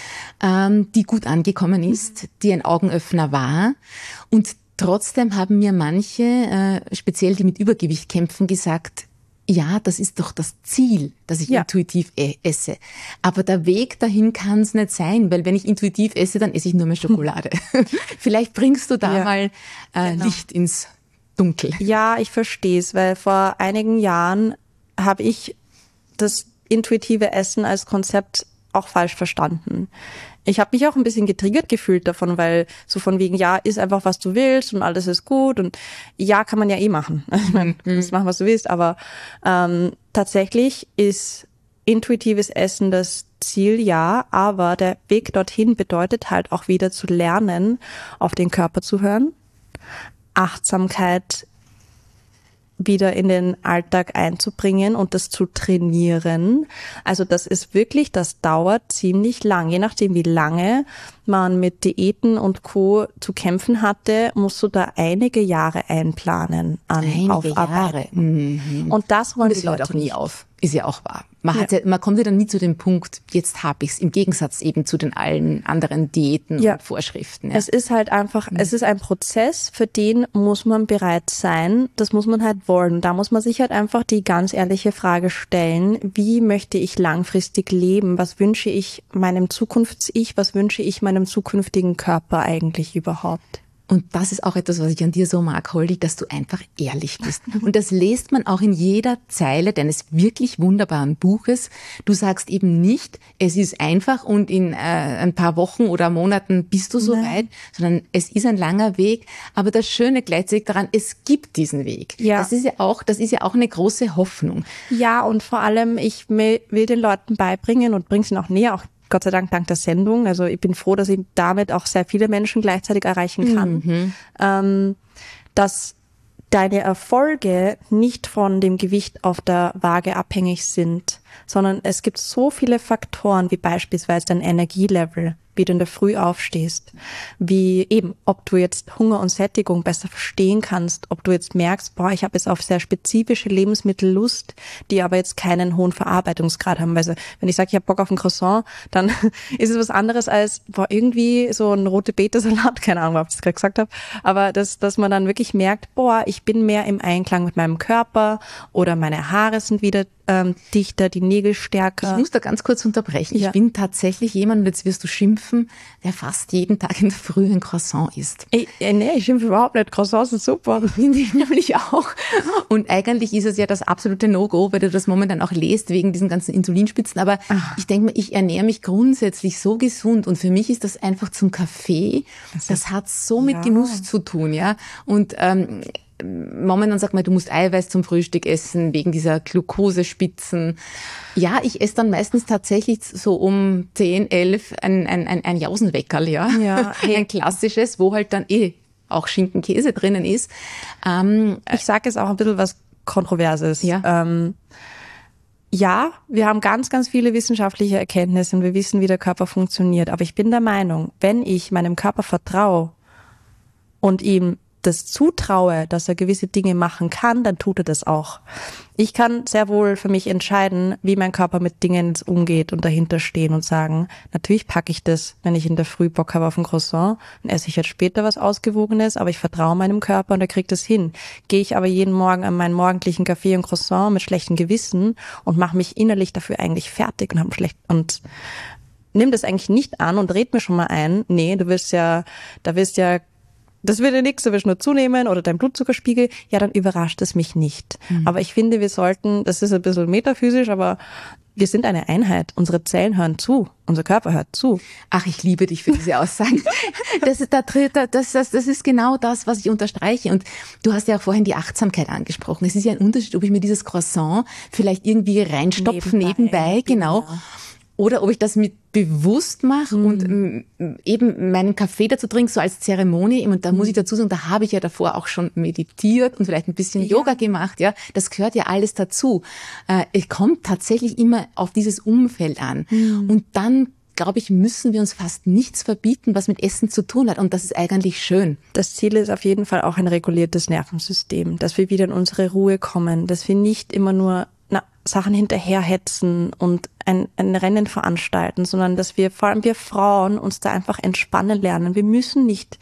Speaker 3: ähm, die gut angekommen ist, mhm. die ein Augenöffner war. Und trotzdem haben mir manche, äh, speziell die mit Übergewicht kämpfen, gesagt, ja, das ist doch das Ziel, dass ich ja. intuitiv e- esse. Aber der Weg dahin kann es nicht sein, weil wenn ich intuitiv esse, dann esse ich nur mehr Schokolade. Vielleicht bringst du da ja. mal äh, genau. Licht ins Dunkel.
Speaker 1: Ja, ich verstehe es, weil vor einigen Jahren habe ich das intuitive Essen als Konzept auch falsch verstanden. Ich habe mich auch ein bisschen getriggert gefühlt davon, weil so von wegen, ja, iss einfach, was du willst und alles ist gut und ja, kann man ja eh machen. Ich meine, du kannst machen, was du willst, aber ähm, tatsächlich ist intuitives Essen das Ziel, ja, aber der Weg dorthin bedeutet halt auch wieder zu lernen, auf den Körper zu hören, Achtsamkeit wieder in den Alltag einzubringen und das zu trainieren. Also das ist wirklich, das dauert ziemlich lang. Je nachdem, wie lange man mit Diäten und Co. zu kämpfen hatte, musst du da einige Jahre einplanen an
Speaker 3: einige
Speaker 1: Aufarbeiten.
Speaker 3: Jahre. Mhm.
Speaker 1: Und das wollen
Speaker 3: und das
Speaker 1: die Leute
Speaker 3: hört auch nie
Speaker 1: nicht.
Speaker 3: auf. Ist ja auch wahr. Man,
Speaker 1: ja.
Speaker 3: hat ja, man kommt ja dann nie zu dem Punkt, jetzt hab ich's, im Gegensatz eben zu den allen anderen Diäten
Speaker 1: ja.
Speaker 3: und Vorschriften. Ja.
Speaker 1: Es ist halt einfach, mhm. es ist ein Prozess, für den muss man bereit sein, das muss man halt wollen. Da muss man sich halt einfach die ganz ehrliche Frage stellen, wie möchte ich langfristig leben? Was wünsche ich meinem Zukunfts-Ich? Was wünsche ich meinem zukünftigen Körper eigentlich überhaupt?
Speaker 3: Und das ist auch etwas, was ich an dir so mag, Holdi, dass du einfach ehrlich bist. Und das lest man auch in jeder Zeile deines wirklich wunderbaren Buches. Du sagst eben nicht, es ist einfach und in äh, ein paar Wochen oder Monaten bist du so
Speaker 1: Nein.
Speaker 3: weit, sondern es ist ein langer Weg. Aber das Schöne gleichzeitig daran, es gibt diesen Weg.
Speaker 1: Ja.
Speaker 3: Das ist ja auch, das ist ja auch eine große Hoffnung.
Speaker 1: Ja, und vor allem, ich will den Leuten beibringen und bringe es ihnen auch näher, auch Gott sei Dank dank der Sendung. Also ich bin froh, dass ich damit auch sehr viele Menschen gleichzeitig erreichen kann. Mhm. Ähm, dass deine Erfolge nicht von dem Gewicht auf der Waage abhängig sind, sondern es gibt so viele Faktoren, wie beispielsweise dein Energielevel, wie du in der Früh aufstehst, wie eben, ob du jetzt Hunger und Sättigung besser verstehen kannst, ob du jetzt merkst, boah, ich habe jetzt auf sehr spezifische Lebensmittel Lust, die aber jetzt keinen hohen Verarbeitungsgrad haben. Also wenn ich sage, ich habe Bock auf ein Croissant, dann ist es was anderes als boah, irgendwie so ein rote Beete-Salat, keine Ahnung, ob ich das gerade gesagt habe, aber dass, dass man dann wirklich merkt, boah, ich bin mehr im Einklang mit meinem Körper oder meine Haare sind wieder ähm, dichter, die Nägel stärker.
Speaker 3: Ich muss da ganz kurz unterbrechen.
Speaker 1: Ja.
Speaker 3: Ich bin tatsächlich jemand, und jetzt wirst du schimpfen, der fast jeden Tag in der Früh ein Croissant isst.
Speaker 1: Ich, äh, nee, ich schimpfe überhaupt nicht. Croissants sind super.
Speaker 3: Finde ich nämlich auch. Und eigentlich ist es ja das absolute No-Go, weil du das momentan auch lest, wegen diesen ganzen Insulinspitzen. Aber
Speaker 1: Ach.
Speaker 3: ich denke mir, ich ernähre mich grundsätzlich so gesund. Und für mich ist das einfach zum Kaffee.
Speaker 1: Das
Speaker 3: Das,
Speaker 1: ist-
Speaker 3: hat so mit
Speaker 1: ja.
Speaker 3: Genuss zu tun, ja. Und ähm, momentan sagt man, du musst Eiweiß zum Frühstück essen, wegen dieser Glukosespitzen. Ja, ich esse dann meistens tatsächlich so um zehn, elf ein, ein, ein, ein Jausenweckerl, ja.
Speaker 1: Ja, hey.
Speaker 3: Ein klassisches, wo halt dann eh auch Schinken, Käse drinnen ist. Ähm,
Speaker 1: Ich sage jetzt auch ein bisschen was Kontroverses.
Speaker 3: Ja.
Speaker 1: Ähm, ja, wir haben ganz, ganz viele wissenschaftliche Erkenntnisse und wir wissen, wie der Körper funktioniert. Aber ich bin der Meinung, wenn ich meinem Körper vertraue und ihm das zutraue, dass er gewisse Dinge machen kann, dann tut er das auch. Ich kann sehr wohl für mich entscheiden, wie mein Körper mit Dingen umgeht und dahinter stehen und sagen, natürlich packe ich das, wenn ich in der Früh Bock habe auf ein Croissant, dann esse ich jetzt später was Ausgewogenes, aber ich vertraue meinem Körper und er kriegt es hin. Gehe ich aber jeden Morgen an meinen morgendlichen Kaffee und Croissant mit schlechtem Gewissen und mache mich innerlich dafür eigentlich fertig und habe schlecht und nimm das eigentlich nicht an und red mir schon mal ein, nee, du willst ja, da willst ja das wird ja nichts, du wirst nur zunehmen oder dein Blutzuckerspiegel, ja, dann überrascht es mich nicht. Mhm. Aber ich finde, wir sollten, das ist ein bisschen metaphysisch, aber wir sind eine Einheit. Unsere Zellen hören zu, unser Körper hört zu.
Speaker 3: Ach, ich liebe dich für diese Aussagen. Das ist, das, das, das, das ist genau das, was ich unterstreiche. Und du hast ja auch vorhin die Achtsamkeit angesprochen. Es ist ja ein Unterschied, ob ich mir dieses Croissant vielleicht irgendwie reinstopfe nebenbei, nebenbei genau. Ja. Oder ob ich das mit bewusst mache mhm. und m, eben meinen Kaffee dazu trinke, so als Zeremonie. Und da muss ich dazu sagen, da habe ich ja davor auch schon meditiert und vielleicht ein bisschen ja. Yoga gemacht. Ja, das gehört ja alles dazu. Äh, es kommt tatsächlich immer auf dieses Umfeld an. Mhm. Und dann, glaube ich, müssen wir uns fast nichts verbieten, was mit Essen zu tun hat. Und das ist eigentlich schön.
Speaker 1: Das Ziel ist auf jeden Fall auch ein reguliertes Nervensystem, dass wir wieder in unsere Ruhe kommen, dass wir nicht immer nur na, Sachen hinterherhetzen und ein, ein Rennen veranstalten, sondern dass wir, vor allem wir Frauen, uns da einfach entspannen lernen. Wir müssen nicht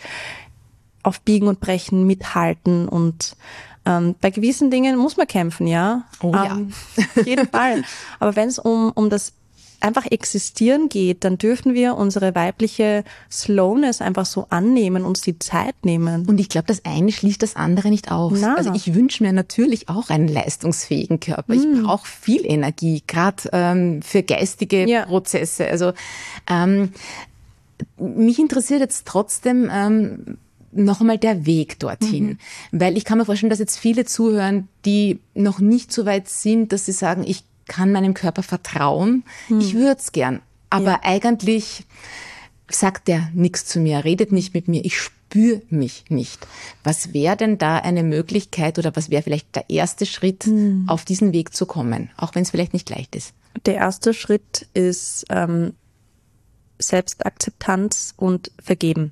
Speaker 1: auf Biegen und Brechen mithalten und ähm, bei gewissen Dingen muss man kämpfen, ja.
Speaker 3: Oh ja.
Speaker 1: Ähm, auf jeden Fall. Aber wenn es um, um das einfach existieren geht, dann dürfen wir unsere weibliche Slowness einfach so annehmen, uns die Zeit nehmen.
Speaker 3: Und ich glaube, das eine schließt das andere nicht aus.
Speaker 1: Na.
Speaker 3: Also ich wünsche mir natürlich auch einen leistungsfähigen Körper. Ich
Speaker 1: Mm.
Speaker 3: brauche viel Energie, gerade ähm, für geistige
Speaker 1: Ja.
Speaker 3: Prozesse. Also ähm, mich interessiert jetzt trotzdem ähm, noch einmal der Weg dorhin. Mhm. Weil ich kann mir vorstellen, dass jetzt viele zuhören, die noch nicht so weit sind, dass sie sagen, ich kann meinem Körper vertrauen. Hm. Ich würde es gern. Aber ja. eigentlich sagt der nichts zu mir, redet nicht mit mir. Ich spüre mich nicht. Was wäre denn da eine Möglichkeit oder was wäre vielleicht der erste Schritt, hm. auf diesen Weg zu kommen? Auch wenn es vielleicht nicht leicht ist.
Speaker 1: Der erste Schritt ist ähm, Selbstakzeptanz und Vergeben.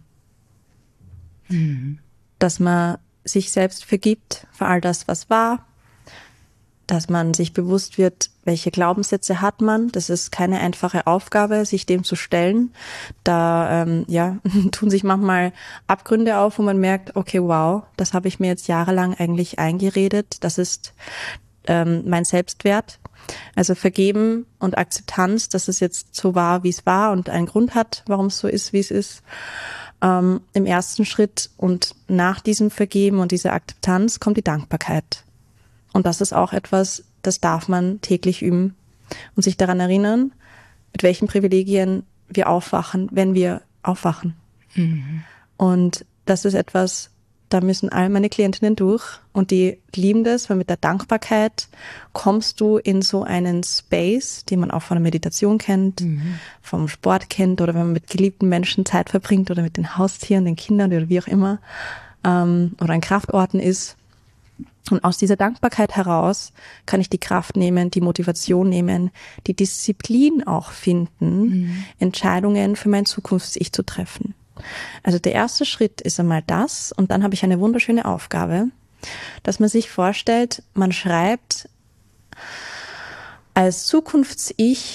Speaker 1: Mhm. Dass man sich selbst vergibt für all das, was war. Dass man sich bewusst wird, welche Glaubenssätze hat man. Das ist keine einfache Aufgabe, sich dem zu stellen. Da ähm, ja, tun sich manchmal Abgründe auf, wo man merkt, okay, wow, das habe ich mir jetzt jahrelang eigentlich eingeredet. Das ist ähm, mein Selbstwert. Also Vergeben und Akzeptanz, dass es jetzt so war, wie es war und einen Grund hat, warum es so ist, wie es ist. Ähm, im ersten Schritt und nach diesem Vergeben und dieser Akzeptanz kommt die Dankbarkeit. Und das ist auch etwas, das darf man täglich üben und sich daran erinnern, mit welchen Privilegien wir aufwachen, wenn wir aufwachen. Mhm. Und das ist etwas, da müssen all meine Klientinnen durch und die lieben das, weil mit der Dankbarkeit kommst du in so einen Space, den man auch von der Meditation kennt, mhm. vom Sport kennt oder wenn man mit geliebten Menschen Zeit verbringt oder mit den Haustieren, den Kindern oder wie auch immer ähm, oder an Kraftorten ist. Und aus dieser Dankbarkeit heraus kann ich die Kraft nehmen, die Motivation nehmen, die Disziplin auch finden, mhm. Entscheidungen für mein Zukunfts-Ich zu treffen. Also der erste Schritt ist einmal das und dann habe ich eine wunderschöne Aufgabe, dass man sich vorstellt, man schreibt als Zukunfts-Ich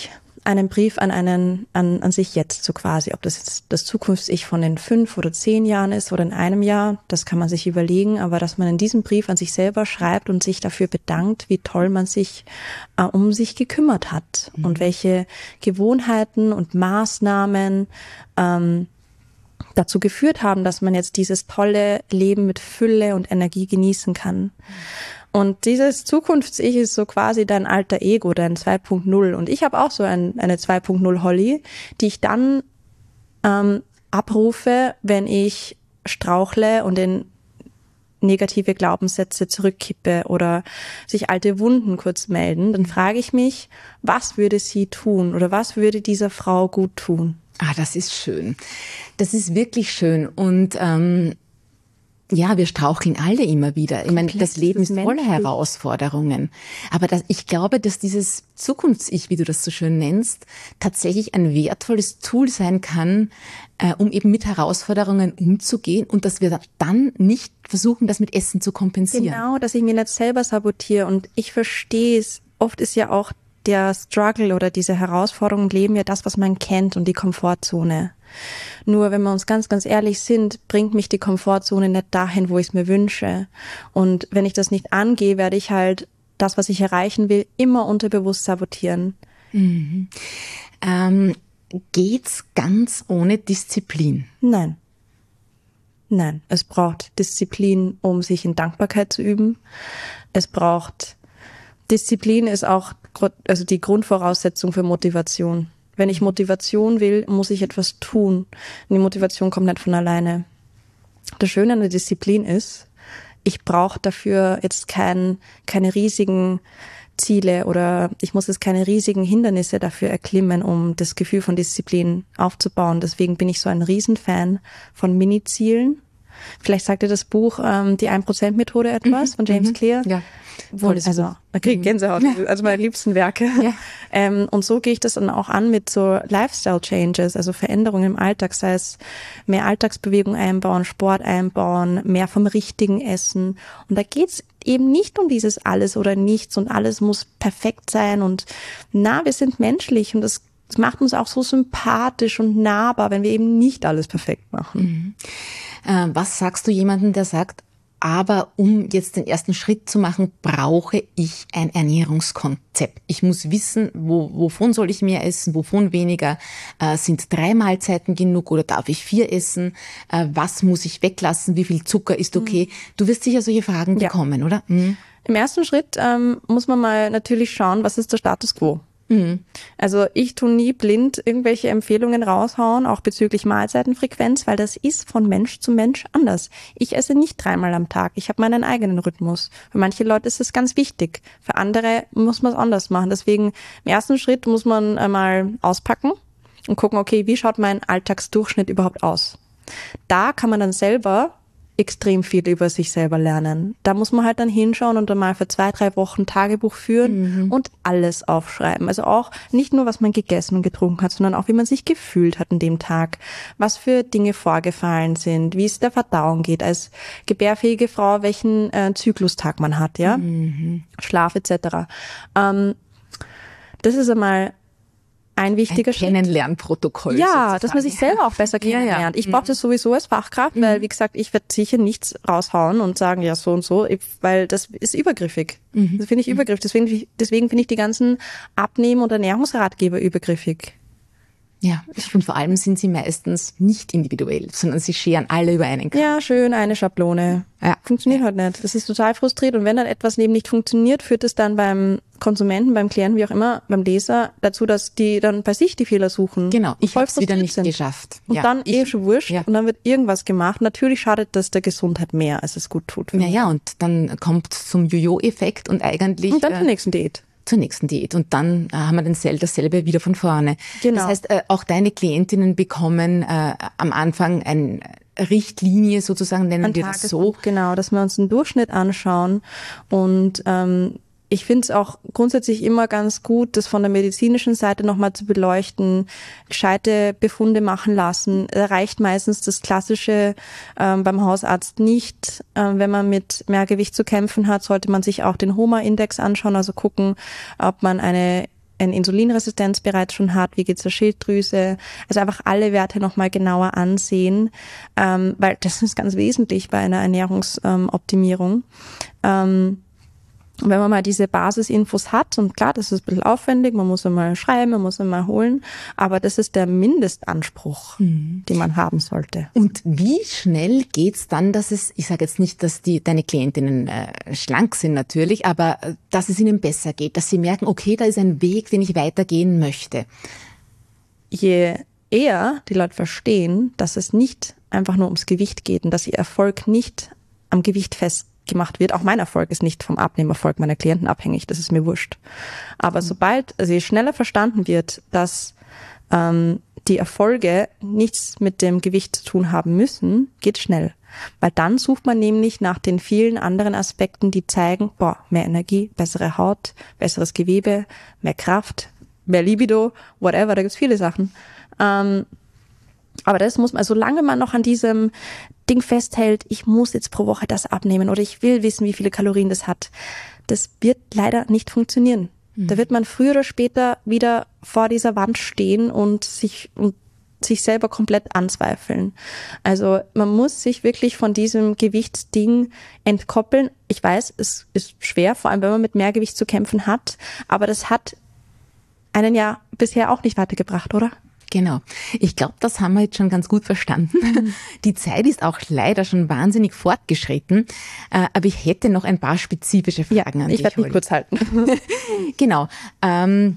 Speaker 1: einen Brief an einen, an, an sich jetzt so quasi, ob das jetzt das Zukunfts-Ich von den fünf oder zehn Jahren ist oder in einem Jahr, das kann man sich überlegen, aber dass man in diesem Brief an sich selber schreibt und sich dafür bedankt, wie toll man sich äh, um sich gekümmert hat mhm. und welche Gewohnheiten und Maßnahmen ähm, dazu geführt haben, dass man jetzt dieses tolle Leben mit Fülle und Energie genießen kann. Und dieses Zukunfts-Ich ist so quasi dein alter Ego, dein zwei Punkt null. Und ich habe auch so ein, eine zwei Punkt null Holly, die ich dann ähm, abrufe, wenn ich strauchle und in negative Glaubenssätze zurückkippe oder sich alte Wunden kurz melden. Dann frage ich mich, was würde sie tun oder was würde dieser Frau gut tun?
Speaker 3: Ah, das ist schön. Das ist wirklich schön. Und ähm, ja, wir straucheln alle immer wieder. Ich meine, das Leben ist voller Herausforderungen. Aber das, ich glaube, dass dieses Zukunfts-Ich, wie du das so schön nennst, tatsächlich ein wertvolles Tool sein kann, äh, um eben mit Herausforderungen umzugehen und dass wir dann nicht versuchen, das mit Essen zu kompensieren.
Speaker 1: Genau, dass ich mir nicht selber sabotiere. Und ich verstehe es. Oft ist ja auch der Struggle oder diese Herausforderungen im Leben ja das, was man kennt und die Komfortzone. Nur wenn wir uns ganz, ganz ehrlich sind, bringt mich die Komfortzone nicht dahin, wo ich es mir wünsche. Und wenn ich das nicht angehe, werde ich halt das, was ich erreichen will, immer unterbewusst sabotieren.
Speaker 3: Mhm. Ähm, geht's ganz ohne Disziplin?
Speaker 1: Nein. Nein, es braucht Disziplin, um sich in Dankbarkeit zu üben. Es braucht Disziplin ist auch also die Grundvoraussetzung für Motivation. Wenn ich Motivation will, muss ich etwas tun. Und die Motivation kommt nicht von alleine. Das Schöne an der Disziplin ist, ich brauche dafür jetzt kein, keine riesigen Ziele oder ich muss jetzt keine riesigen Hindernisse dafür erklimmen, um das Gefühl von Disziplin aufzubauen. Deswegen bin ich so ein Riesenfan von Mini-Zielen. Vielleicht sagt dir das Buch ähm, Die ein Prozent Methode etwas, mhm, von James Clear. Ja.
Speaker 3: Tolles
Speaker 1: also,
Speaker 3: Buch.
Speaker 1: Da kriege ich Gänsehaut, also meine liebsten Werke. Ja. Ähm, und so gehe ich das dann auch an mit so Lifestyle-Changes, also Veränderungen im Alltag, sei es mehr Alltagsbewegung einbauen, Sport einbauen, mehr vom richtigen Essen. Und da geht's eben nicht um dieses alles oder nichts und alles muss perfekt sein. Und na, wir sind menschlich und das Das macht uns auch so sympathisch und nahbar, wenn wir eben nicht alles perfekt machen.
Speaker 3: Mhm. Äh, was sagst du jemandem, der sagt, aber um jetzt den ersten Schritt zu machen, brauche ich ein Ernährungskonzept. Ich muss wissen, wo, wovon soll ich mehr essen, wovon weniger. Äh, sind drei Mahlzeiten genug oder darf ich vier essen? Äh, was muss ich weglassen? Wie viel Zucker ist okay? Mhm. Du wirst sicher solche Fragen
Speaker 1: ja.
Speaker 3: bekommen, oder? Mhm.
Speaker 1: Im ersten Schritt ähm, muss man mal natürlich schauen, was ist der Status quo? Also ich tue nie blind irgendwelche Empfehlungen raushauen, auch bezüglich Mahlzeitenfrequenz, weil das ist von Mensch zu Mensch anders. Ich esse nicht dreimal am Tag, ich habe meinen eigenen Rhythmus. Für manche Leute ist es ganz wichtig, für andere muss man es anders machen. Deswegen im ersten Schritt muss man einmal auspacken und gucken, okay, wie schaut mein Alltagsdurchschnitt überhaupt aus? Da kann man dann selber extrem viel über sich selber lernen. Da muss man halt dann hinschauen und dann mal für zwei, drei Wochen Tagebuch führen mhm. und alles aufschreiben. Also auch nicht nur, was man gegessen und getrunken hat, sondern auch, wie man sich gefühlt hat an dem Tag, was für Dinge vorgefallen sind, wie es der Verdauung geht, als gebärfähige Frau, welchen äh, Zyklustag man hat, ja, mhm. Schlaf et cetera. Ähm, das ist einmal ein wichtiger Schritt.
Speaker 3: Ein Kennenlernprotokoll.
Speaker 1: Ja,
Speaker 3: sozusagen.
Speaker 1: Dass man sich selber auch besser kennenlernt. Ja, ja. Ich brauche das sowieso als Fachkraft, mhm. weil, wie gesagt, ich werde sicher nichts raushauen und sagen, ja, so und so, weil das ist übergriffig. Mhm. Das finde ich übergriffig. Deswegen, deswegen finde ich die ganzen Abnehmen- und Ernährungsratgeber übergriffig.
Speaker 3: Ja, und vor allem sind sie meistens nicht individuell, sondern sie scheren alle über einen Kamm.
Speaker 1: Ja, schön, eine Schablone. Ja. Funktioniert ja. halt nicht. Das ist total frustrierend. Und wenn dann etwas eben nicht funktioniert, führt es dann beim Konsumenten, beim Klienten, wie auch immer, beim Leser dazu, dass die dann bei sich die Fehler suchen.
Speaker 3: Genau, ich habe es wieder nicht sind. geschafft.
Speaker 1: Und
Speaker 3: ja,
Speaker 1: dann
Speaker 3: ich,
Speaker 1: eh schon wurscht
Speaker 3: ja.
Speaker 1: und dann wird irgendwas gemacht. Natürlich schadet das der Gesundheit mehr, als es gut tut.
Speaker 3: Naja, und dann kommt zum Jojo-Effekt und eigentlich...
Speaker 1: Und dann zur nächsten Diät.
Speaker 3: Zur nächsten Diät. Und dann äh, haben wir dann dasselbe wieder von vorne. Genau. Das heißt, äh, auch deine Klientinnen bekommen äh, am Anfang eine Richtlinie, sozusagen nennen
Speaker 1: Ein
Speaker 3: wir das so.
Speaker 1: Genau, dass wir uns einen Durchschnitt anschauen. Und ähm, ich finde es auch grundsätzlich immer ganz gut, das von der medizinischen Seite nochmal zu beleuchten, gescheite Befunde machen lassen. Reicht meistens das Klassische ähm, beim Hausarzt nicht. Ähm, wenn man mit Mehrgewicht zu kämpfen hat, sollte man sich auch den H O M A-Index anschauen, also gucken, ob man eine eine Insulinresistenz bereits schon hat, wie geht's der Schilddrüse, also einfach alle Werte nochmal genauer ansehen, ähm, weil das ist ganz wesentlich bei einer Ernährungsoptimierung. Ähm, Wenn man mal diese Basisinfos hat, und klar, das ist ein bisschen aufwendig, man muss einmal schreiben, man muss einmal holen, aber das ist der Mindestanspruch, mhm. den man haben sollte.
Speaker 3: Und wie schnell geht's dann, dass es, ich sage jetzt nicht, dass die deine Klientinnen äh, schlank sind natürlich, aber äh, dass es ihnen besser geht, dass sie merken, okay, da ist ein Weg, den ich weitergehen möchte?
Speaker 1: Je eher die Leute verstehen, dass es nicht einfach nur ums Gewicht geht und dass ihr Erfolg nicht am Gewicht fest gemacht wird. Auch mein Erfolg ist nicht vom Abnehmerfolg meiner Klienten abhängig, das ist mir wurscht. Aber mhm. sobald, also je schneller verstanden wird, dass ähm, die Erfolge nichts mit dem Gewicht zu tun haben müssen, geht schnell. Weil dann sucht man nämlich nach den vielen anderen Aspekten, die zeigen, boah, mehr Energie, bessere Haut, besseres Gewebe, mehr Kraft, mehr Libido, whatever, da gibt's viele Sachen. Ähm, aber das muss man, solange man noch an diesem Ding festhält, ich muss jetzt pro Woche das abnehmen oder ich will wissen, wie viele Kalorien das hat, das wird leider nicht funktionieren. Mhm. Da wird man früher oder später wieder vor dieser Wand stehen und sich, und sich selber komplett anzweifeln. Also man muss sich wirklich von diesem Gewichtsding entkoppeln. Ich weiß, es ist schwer, vor allem wenn man mit Mehrgewicht zu kämpfen hat, aber das hat einen ja bisher auch nicht weitergebracht, oder?
Speaker 3: Genau. Ich glaube, das haben wir jetzt schon ganz gut verstanden. Mhm. Die Zeit ist auch leider schon wahnsinnig fortgeschritten, aber ich hätte noch ein paar spezifische Fragen
Speaker 1: ja,
Speaker 3: an dich.
Speaker 1: Ich werde mich kurz halten.
Speaker 3: Genau. Ähm,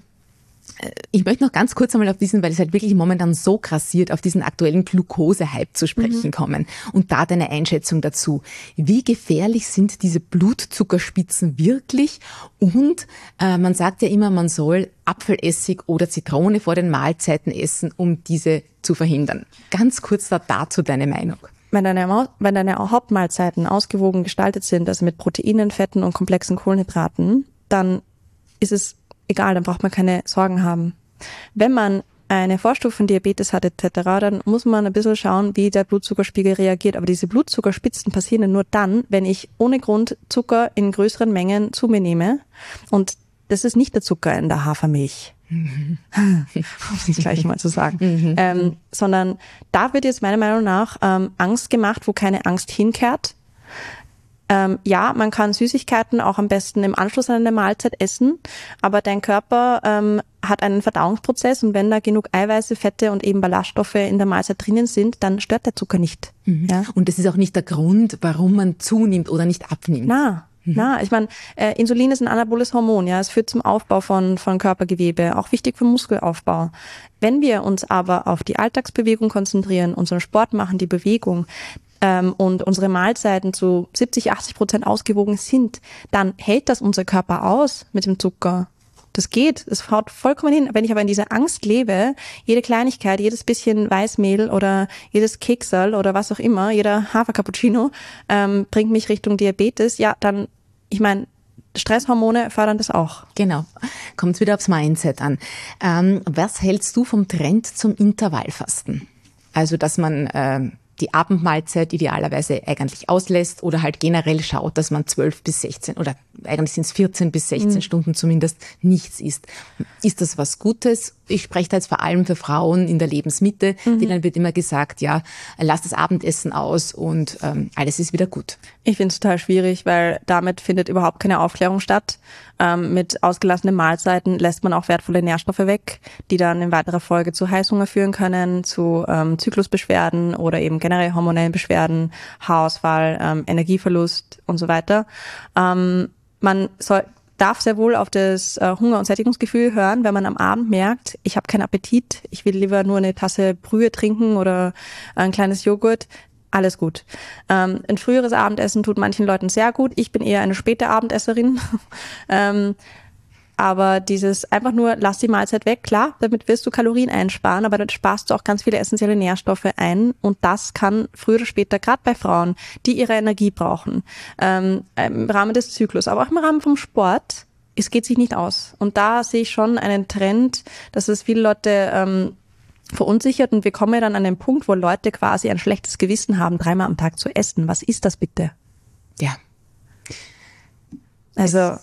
Speaker 3: ich möchte noch ganz kurz einmal auf diesen, weil es halt wirklich momentan so krassiert, auf diesen aktuellen Glucose-Hype zu sprechen mhm. kommen und da deine Einschätzung dazu. Wie gefährlich sind diese Blutzuckerspitzen wirklich? Und äh, man sagt ja immer, man soll Apfelessig oder Zitrone vor den Mahlzeiten essen, um diese zu verhindern. Ganz kurz da dazu deine Meinung.
Speaker 1: Wenn deine, wenn deine Hauptmahlzeiten ausgewogen gestaltet sind, also mit Proteinen, Fetten und komplexen Kohlenhydraten, dann ist es egal, dann braucht man keine Sorgen haben. Wenn man eine Vorstufe von Diabetes hat et cetera, dann muss man ein bisschen schauen, wie der Blutzuckerspiegel reagiert. Aber diese Blutzuckerspitzen passieren ja nur dann, wenn ich ohne Grund Zucker in größeren Mengen zu mir nehme. Und das ist nicht der Zucker in der Hafermilch. Mhm. Um das gleich mal zu sagen. Mhm. Ähm, sondern da wird jetzt meiner Meinung nach ähm, Angst gemacht, wo keine Angst hinkehrt. Ähm, ja, man kann Süßigkeiten auch am besten im Anschluss an eine Mahlzeit essen, aber dein Körper ähm, hat einen Verdauungsprozess und wenn da genug Eiweiße, Fette und eben Ballaststoffe in der Mahlzeit drinnen sind, dann stört der Zucker nicht.
Speaker 3: Mhm. Ja? Und das ist auch nicht der Grund, warum man zunimmt oder nicht abnimmt.
Speaker 1: Na, mhm. na, ich meine, äh, Insulin ist ein anaboles Hormon, ja, es führt zum Aufbau von von Körpergewebe, auch wichtig für Muskelaufbau. Wenn wir uns aber auf die Alltagsbewegung konzentrieren, unseren Sport machen, die Bewegung, und unsere Mahlzeiten zu siebzig, achtzig Prozent ausgewogen sind, dann hält das unser Körper aus mit dem Zucker. Das geht, es haut vollkommen hin. Wenn ich aber in dieser Angst lebe, jede Kleinigkeit, jedes bisschen Weißmehl oder jedes Keksal oder was auch immer, jeder Hafercappuccino ähm, bringt mich Richtung Diabetes, ja, dann, ich meine, Stresshormone fördern das auch.
Speaker 3: Genau. Kommt wieder aufs Mindset an. Ähm, was hältst du vom Trend zum Intervallfasten? Also, dass man ähm, die Abendmahlzeit idealerweise eigentlich auslässt oder halt generell schaut, dass man zwölf bis sechzehn oder eigentlich sind es vierzehn bis sechzehn mhm. Stunden zumindest nichts isst. Ist das was Gutes? Ich spreche da jetzt vor allem für Frauen in der Lebensmitte, mhm. denen wird immer gesagt, ja, lass das Abendessen aus und ähm, alles ist wieder gut.
Speaker 1: Ich finde es total schwierig, weil damit findet überhaupt keine Aufklärung statt. Ähm, mit ausgelassenen Mahlzeiten lässt man auch wertvolle Nährstoffe weg, die dann in weiterer Folge zu Heißhunger führen können, zu ähm, Zyklusbeschwerden oder eben generell hormonellen Beschwerden, Haarausfall, ähm, Energieverlust und so weiter. Ähm, man soll darf sehr wohl auf das äh, Hunger- und Sättigungsgefühl hören, wenn man am Abend merkt, ich habe keinen Appetit, ich will lieber nur eine Tasse Brühe trinken oder ein kleines Joghurt. Alles gut. Ähm, ein früheres Abendessen tut manchen Leuten sehr gut. Ich bin eher eine späte Abendesserin. ähm, aber dieses einfach nur, lass die Mahlzeit weg, klar, damit wirst du Kalorien einsparen, aber dann sparst du auch ganz viele essentielle Nährstoffe ein und das kann früher oder später, gerade bei Frauen, die ihre Energie brauchen, ähm, im Rahmen des Zyklus, aber auch im Rahmen vom Sport, es geht sich nicht aus. Und da sehe ich schon einen Trend, dass es viele Leute ähm, verunsichert und wir kommen ja dann an den Punkt, wo Leute quasi ein schlechtes Gewissen haben, dreimal am Tag zu essen. Was ist das bitte?
Speaker 3: Ja.
Speaker 1: Also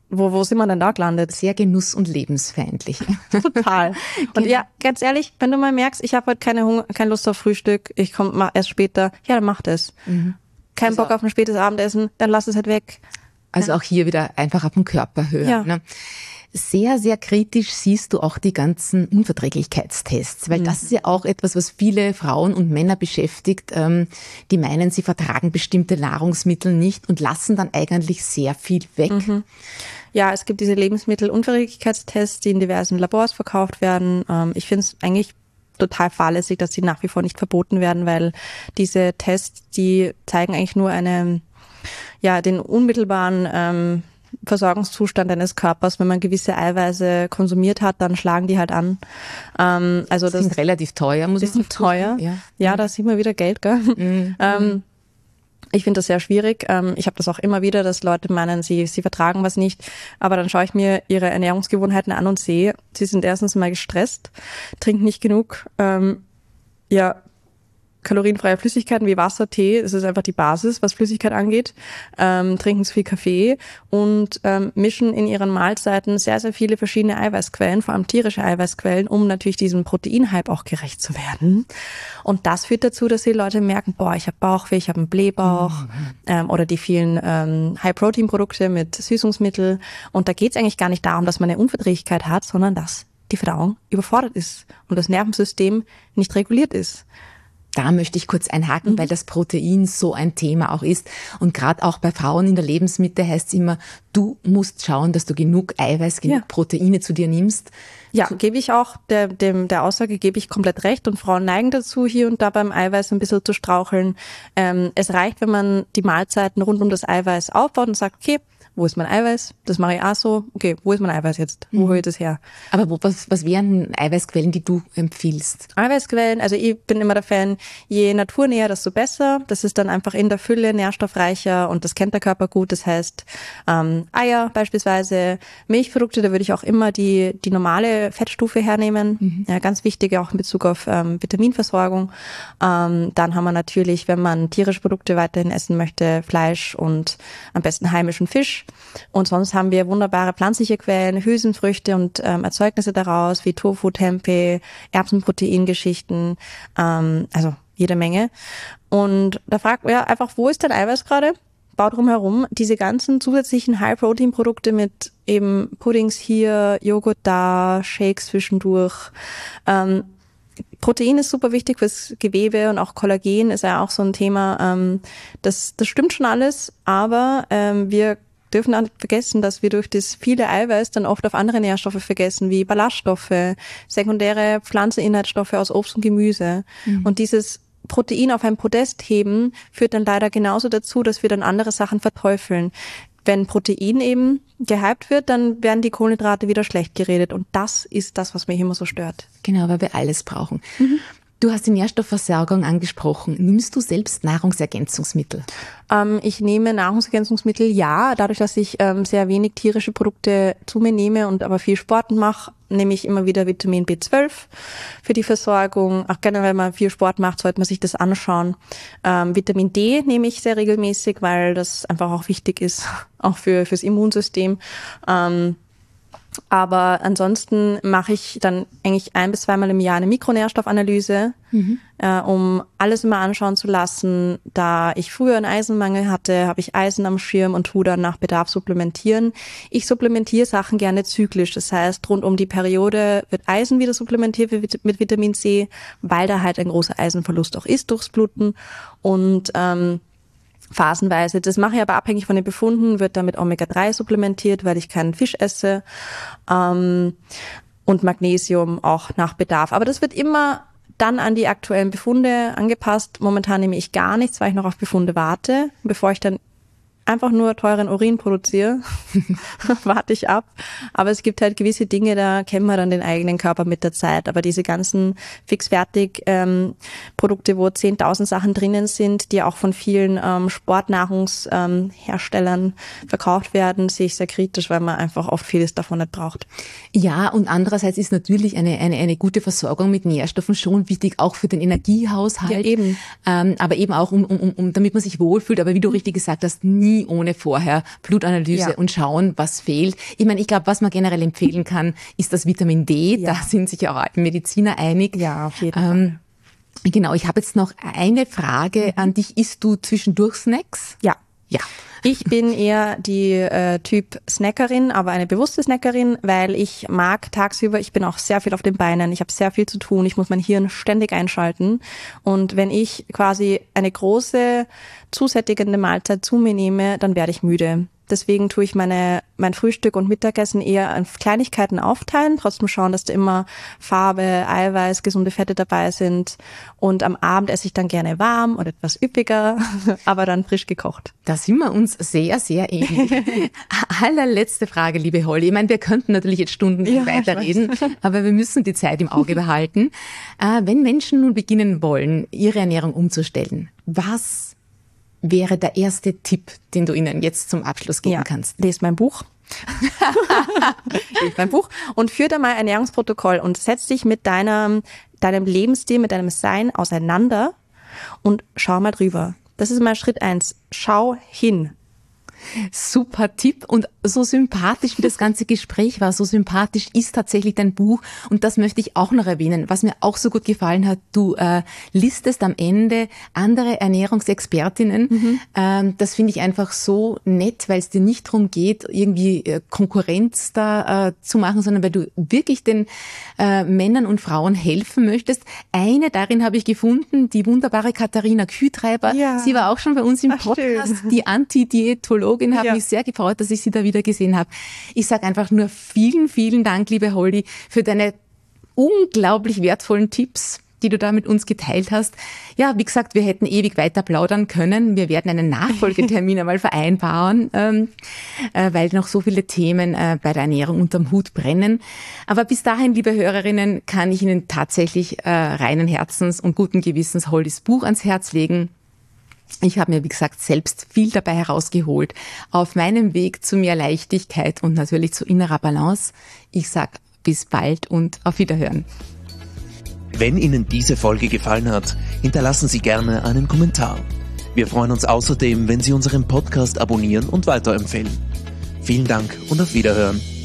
Speaker 1: wo, wo sind wir denn da gelandet?
Speaker 3: Sehr genuss- und lebensfeindlich.
Speaker 1: Total. Und ja, ganz ehrlich, wenn du mal merkst, ich habe heute keine Hunger, keine Lust auf Frühstück, ich komme erst später, ja, dann mach das. Mhm. Kein also, Bock auf ein spätes Abendessen, dann lass es halt weg.
Speaker 3: Also ja. Auch hier wieder einfach auf den Körper hören. Ja. Ne? Sehr, sehr kritisch siehst du auch die ganzen Unverträglichkeitstests, weil mhm. das ist ja auch etwas, was viele Frauen und Männer beschäftigt, ähm, die meinen, sie vertragen bestimmte Nahrungsmittel nicht und lassen dann eigentlich sehr viel weg.
Speaker 1: Mhm. Ja, es gibt diese Lebensmittelunverträglichkeitstests, die in diversen Labors verkauft werden. Ähm, ich finde es eigentlich total fahrlässig, dass sie nach wie vor nicht verboten werden, weil diese Tests, die zeigen eigentlich nur eine, ja, den unmittelbaren ähm, Versorgungszustand deines Körpers. Wenn man gewisse Eiweiße konsumiert hat, dann schlagen die halt an. Ähm, also das,
Speaker 3: das sind relativ teuer, muss ich sagen.
Speaker 1: Die sind teuer. Ja, ja, da sieht man wieder Geld, gell? Mhm. Ähm, ich finde das sehr schwierig. Ähm, ich habe das auch immer wieder, dass Leute meinen, sie, sie vertragen was nicht. Aber dann schaue ich mir ihre Ernährungsgewohnheiten an und sehe, sie sind erstens mal gestresst, trinken nicht genug, ähm, ja, kalorienfreie Flüssigkeiten wie Wasser, Tee, das ist einfach die Basis, was Flüssigkeit angeht, ähm, trinken zu viel Kaffee und ähm, mischen in ihren Mahlzeiten sehr, sehr viele verschiedene Eiweißquellen, vor allem tierische Eiweißquellen, um natürlich diesem Proteinhype auch gerecht zu werden. Und das führt dazu, dass die Leute merken, boah, ich habe Bauchweh, ich habe einen Blähbauch, mhm. ähm, oder die vielen ähm, High-Protein-Produkte mit Süßungsmittel. Und da geht es eigentlich gar nicht darum, dass man eine Unverträglichkeit hat, sondern dass die Verdauung überfordert ist und das Nervensystem nicht reguliert ist.
Speaker 3: Da möchte ich kurz einhaken, mhm. weil das Protein so ein Thema auch ist. Und gerade auch bei Frauen in der Lebensmitte heißt es immer, du musst schauen, dass du genug Eiweiß, genug ja. Proteine zu dir nimmst.
Speaker 1: Ja, gebe ich auch, der, dem, der Aussage gebe ich komplett recht. Und Frauen neigen dazu, hier und da beim Eiweiß ein bisschen zu straucheln. Ähm, es reicht, wenn man die Mahlzeiten rund um das Eiweiß aufbaut und sagt, okay, wo ist mein Eiweiß? Das mache ich auch so. Okay, wo ist mein Eiweiß jetzt? Wo mhm. hole ich das her?
Speaker 3: Aber wo, was, was wären Eiweißquellen, die du empfiehlst?
Speaker 1: Eiweißquellen, also ich bin immer der Fan, je naturnäher, desto besser. Das ist dann einfach in der Fülle nährstoffreicher und das kennt der Körper gut. Das heißt ähm, Eier beispielsweise, Milchprodukte, da würde ich auch immer die die normale Fettstufe hernehmen. Mhm. Ja, ganz wichtig auch in Bezug auf ähm, Vitaminversorgung. Ähm, dann haben wir natürlich, wenn man tierische Produkte weiterhin essen möchte, Fleisch und am besten heimischen Fisch. Und sonst haben wir wunderbare pflanzliche Quellen, Hülsenfrüchte und ähm, Erzeugnisse daraus, wie Tofu, Tempeh, Erbsenproteingeschichten, ähm, also jede Menge. Und da fragt man ja einfach, wo ist dein Eiweiß gerade? Bau drum herum diese ganzen zusätzlichen High-Protein-Produkte mit eben Puddings hier, Joghurt da, Shakes zwischendurch. Ähm, Protein ist super wichtig fürs Gewebe und auch Kollagen ist ja auch so ein Thema. Ähm, das, das stimmt schon alles, aber ähm, wir dürfen auch nicht vergessen, dass wir durch das viele Eiweiß dann oft auf andere Nährstoffe vergessen, wie Ballaststoffe, sekundäre Pflanzeninhaltsstoffe aus Obst und Gemüse. Mhm. Und dieses Protein auf ein Podest heben führt dann leider genauso dazu, dass wir dann andere Sachen verteufeln. Wenn Protein eben gehypt wird, dann werden die Kohlenhydrate wieder schlecht geredet. Und das ist das, was mich immer so stört.
Speaker 3: Genau, weil wir alles brauchen. Mhm. Du hast die Nährstoffversorgung angesprochen. Nimmst du selbst Nahrungsergänzungsmittel?
Speaker 1: Ähm, ich nehme Nahrungsergänzungsmittel, ja. Dadurch, dass ich ähm, sehr wenig tierische Produkte zu mir nehme und aber viel Sport mache, nehme ich immer wieder Vitamin B zwölf für die Versorgung. Auch generell, wenn man viel Sport macht, sollte man sich das anschauen. Ähm, Vitamin D nehme ich sehr regelmäßig, weil das einfach auch wichtig ist, auch für fürs Immunsystem. Ähm, Aber ansonsten mache ich dann eigentlich ein bis zweimal im Jahr eine Mikronährstoffanalyse, mhm. äh, um alles immer anschauen zu lassen. Da ich früher einen Eisenmangel hatte, habe ich Eisen am Schirm und tue dann nach Bedarf supplementieren. Ich supplementiere Sachen gerne zyklisch. Das heißt, rund um die Periode wird Eisen wieder supplementiert mit Vitamin C, weil da halt ein großer Eisenverlust auch ist durchs Bluten. Und ähm, phasenweise. Das mache ich aber abhängig von den Befunden, wird damit Omega drei supplementiert, weil ich keinen Fisch esse, ähm, und Magnesium auch nach Bedarf. Aber das wird immer dann an die aktuellen Befunde angepasst. Momentan nehme ich gar nichts, weil ich noch auf Befunde warte, bevor ich dann einfach nur teuren Urin produziere, warte ich ab. Aber es gibt halt gewisse Dinge, da kennt man dann den eigenen Körper mit der Zeit. Aber diese ganzen fixfertig ähm, Produkte, wo zehntausend Sachen drinnen sind, die auch von vielen ähm, Sportnahrungsherstellern ähm, verkauft werden, sehe ich sehr kritisch, weil man einfach oft vieles davon nicht braucht.
Speaker 3: Ja, und andererseits ist natürlich eine, eine, eine gute Versorgung mit Nährstoffen schon wichtig, auch für den Energiehaushalt.
Speaker 1: Ja, eben.
Speaker 3: Ähm, aber eben auch, um, um, um, damit man sich wohlfühlt. Aber wie du richtig gesagt hast, nie nie ohne vorher Blutanalyse
Speaker 1: Ja.
Speaker 3: und schauen, was fehlt. Ich meine, ich glaube, was man generell empfehlen kann, ist das Vitamin D.
Speaker 1: Ja.
Speaker 3: Da sind sich auch alle Mediziner einig.
Speaker 1: Ja, auf jeden
Speaker 3: ähm,
Speaker 1: Fall.
Speaker 3: Genau, ich habe jetzt noch eine Frage an dich. Isst du zwischendurch Snacks?
Speaker 1: Ja.
Speaker 3: Ja.
Speaker 1: Ich bin eher die äh, Typ Snackerin, aber eine bewusste Snackerin, weil ich mag tagsüber, ich bin auch sehr viel auf den Beinen, ich habe sehr viel zu tun, ich muss mein Hirn ständig einschalten. Und wenn ich quasi eine große, zusättigende Mahlzeit zu mir nehme, dann werde ich müde. Deswegen tue ich meine mein Frühstück und Mittagessen eher an Kleinigkeiten aufteilen, trotzdem schauen, dass da immer Farbe, Eiweiß, gesunde Fette dabei sind. Und am Abend esse ich dann gerne warm oder etwas üppiger, aber dann frisch gekocht.
Speaker 3: Da sind wir uns sehr, sehr ähnlich. Allerletzte Frage, liebe Holly. Ich meine, wir könnten natürlich jetzt Stunden
Speaker 1: Ja,
Speaker 3: weiterreden, aber wir müssen die Zeit im Auge behalten. Äh, wenn Menschen nun beginnen wollen, ihre Ernährung umzustellen, was wäre der erste Tipp, den du ihnen jetzt zum Abschluss geben
Speaker 1: Ja,
Speaker 3: kannst?
Speaker 1: lest mein Buch. lest mein Buch und führ da mal ein Ernährungsprotokoll und setz dich mit deinem, deinem Lebensstil, mit deinem Sein auseinander und schau mal drüber. Das ist mal Schritt eins. Schau hin.
Speaker 3: Super Tipp und so sympathisch wie das ganze Gespräch war, so sympathisch ist tatsächlich dein Buch und das möchte ich auch noch erwähnen. Was mir auch so gut gefallen hat, du äh, listest am Ende andere Ernährungsexpertinnen. Mhm. Ähm, das finde ich einfach so nett, weil es dir nicht darum geht, irgendwie äh, Konkurrenz da äh, zu machen, sondern weil du wirklich den äh, Männern und Frauen helfen möchtest. Eine darin habe ich gefunden, die wunderbare Katharina Kühtreiber.
Speaker 1: Ja.
Speaker 3: Sie war auch schon bei uns im
Speaker 1: Ach,
Speaker 3: Podcast,
Speaker 1: schön.
Speaker 3: die Anti-Diätologin. Habe
Speaker 1: Ja.
Speaker 3: mich sehr gefreut, dass ich sie da wieder gesehen habe. Ich sage einfach nur vielen, vielen Dank, liebe Holly, für deine unglaublich wertvollen Tipps, die du da mit uns geteilt hast. Ja, wie gesagt, wir hätten ewig weiter plaudern können. Wir werden einen Nachfolgetermin einmal vereinbaren, ähm, äh, weil noch so viele Themen äh, bei der Ernährung unterm Hut brennen. Aber bis dahin, liebe Hörerinnen, kann ich Ihnen tatsächlich äh, reinen Herzens und guten Gewissens Hollys Buch ans Herz legen. Ich habe mir, wie gesagt, selbst viel dabei herausgeholt auf meinem Weg zu mehr Leichtigkeit und natürlich zu innerer Balance. Ich sag bis bald und auf Wiederhören.
Speaker 2: Wenn Ihnen diese Folge gefallen hat, hinterlassen Sie gerne einen Kommentar. Wir freuen uns außerdem, wenn Sie unseren Podcast abonnieren und weiterempfehlen. Vielen Dank und auf Wiederhören.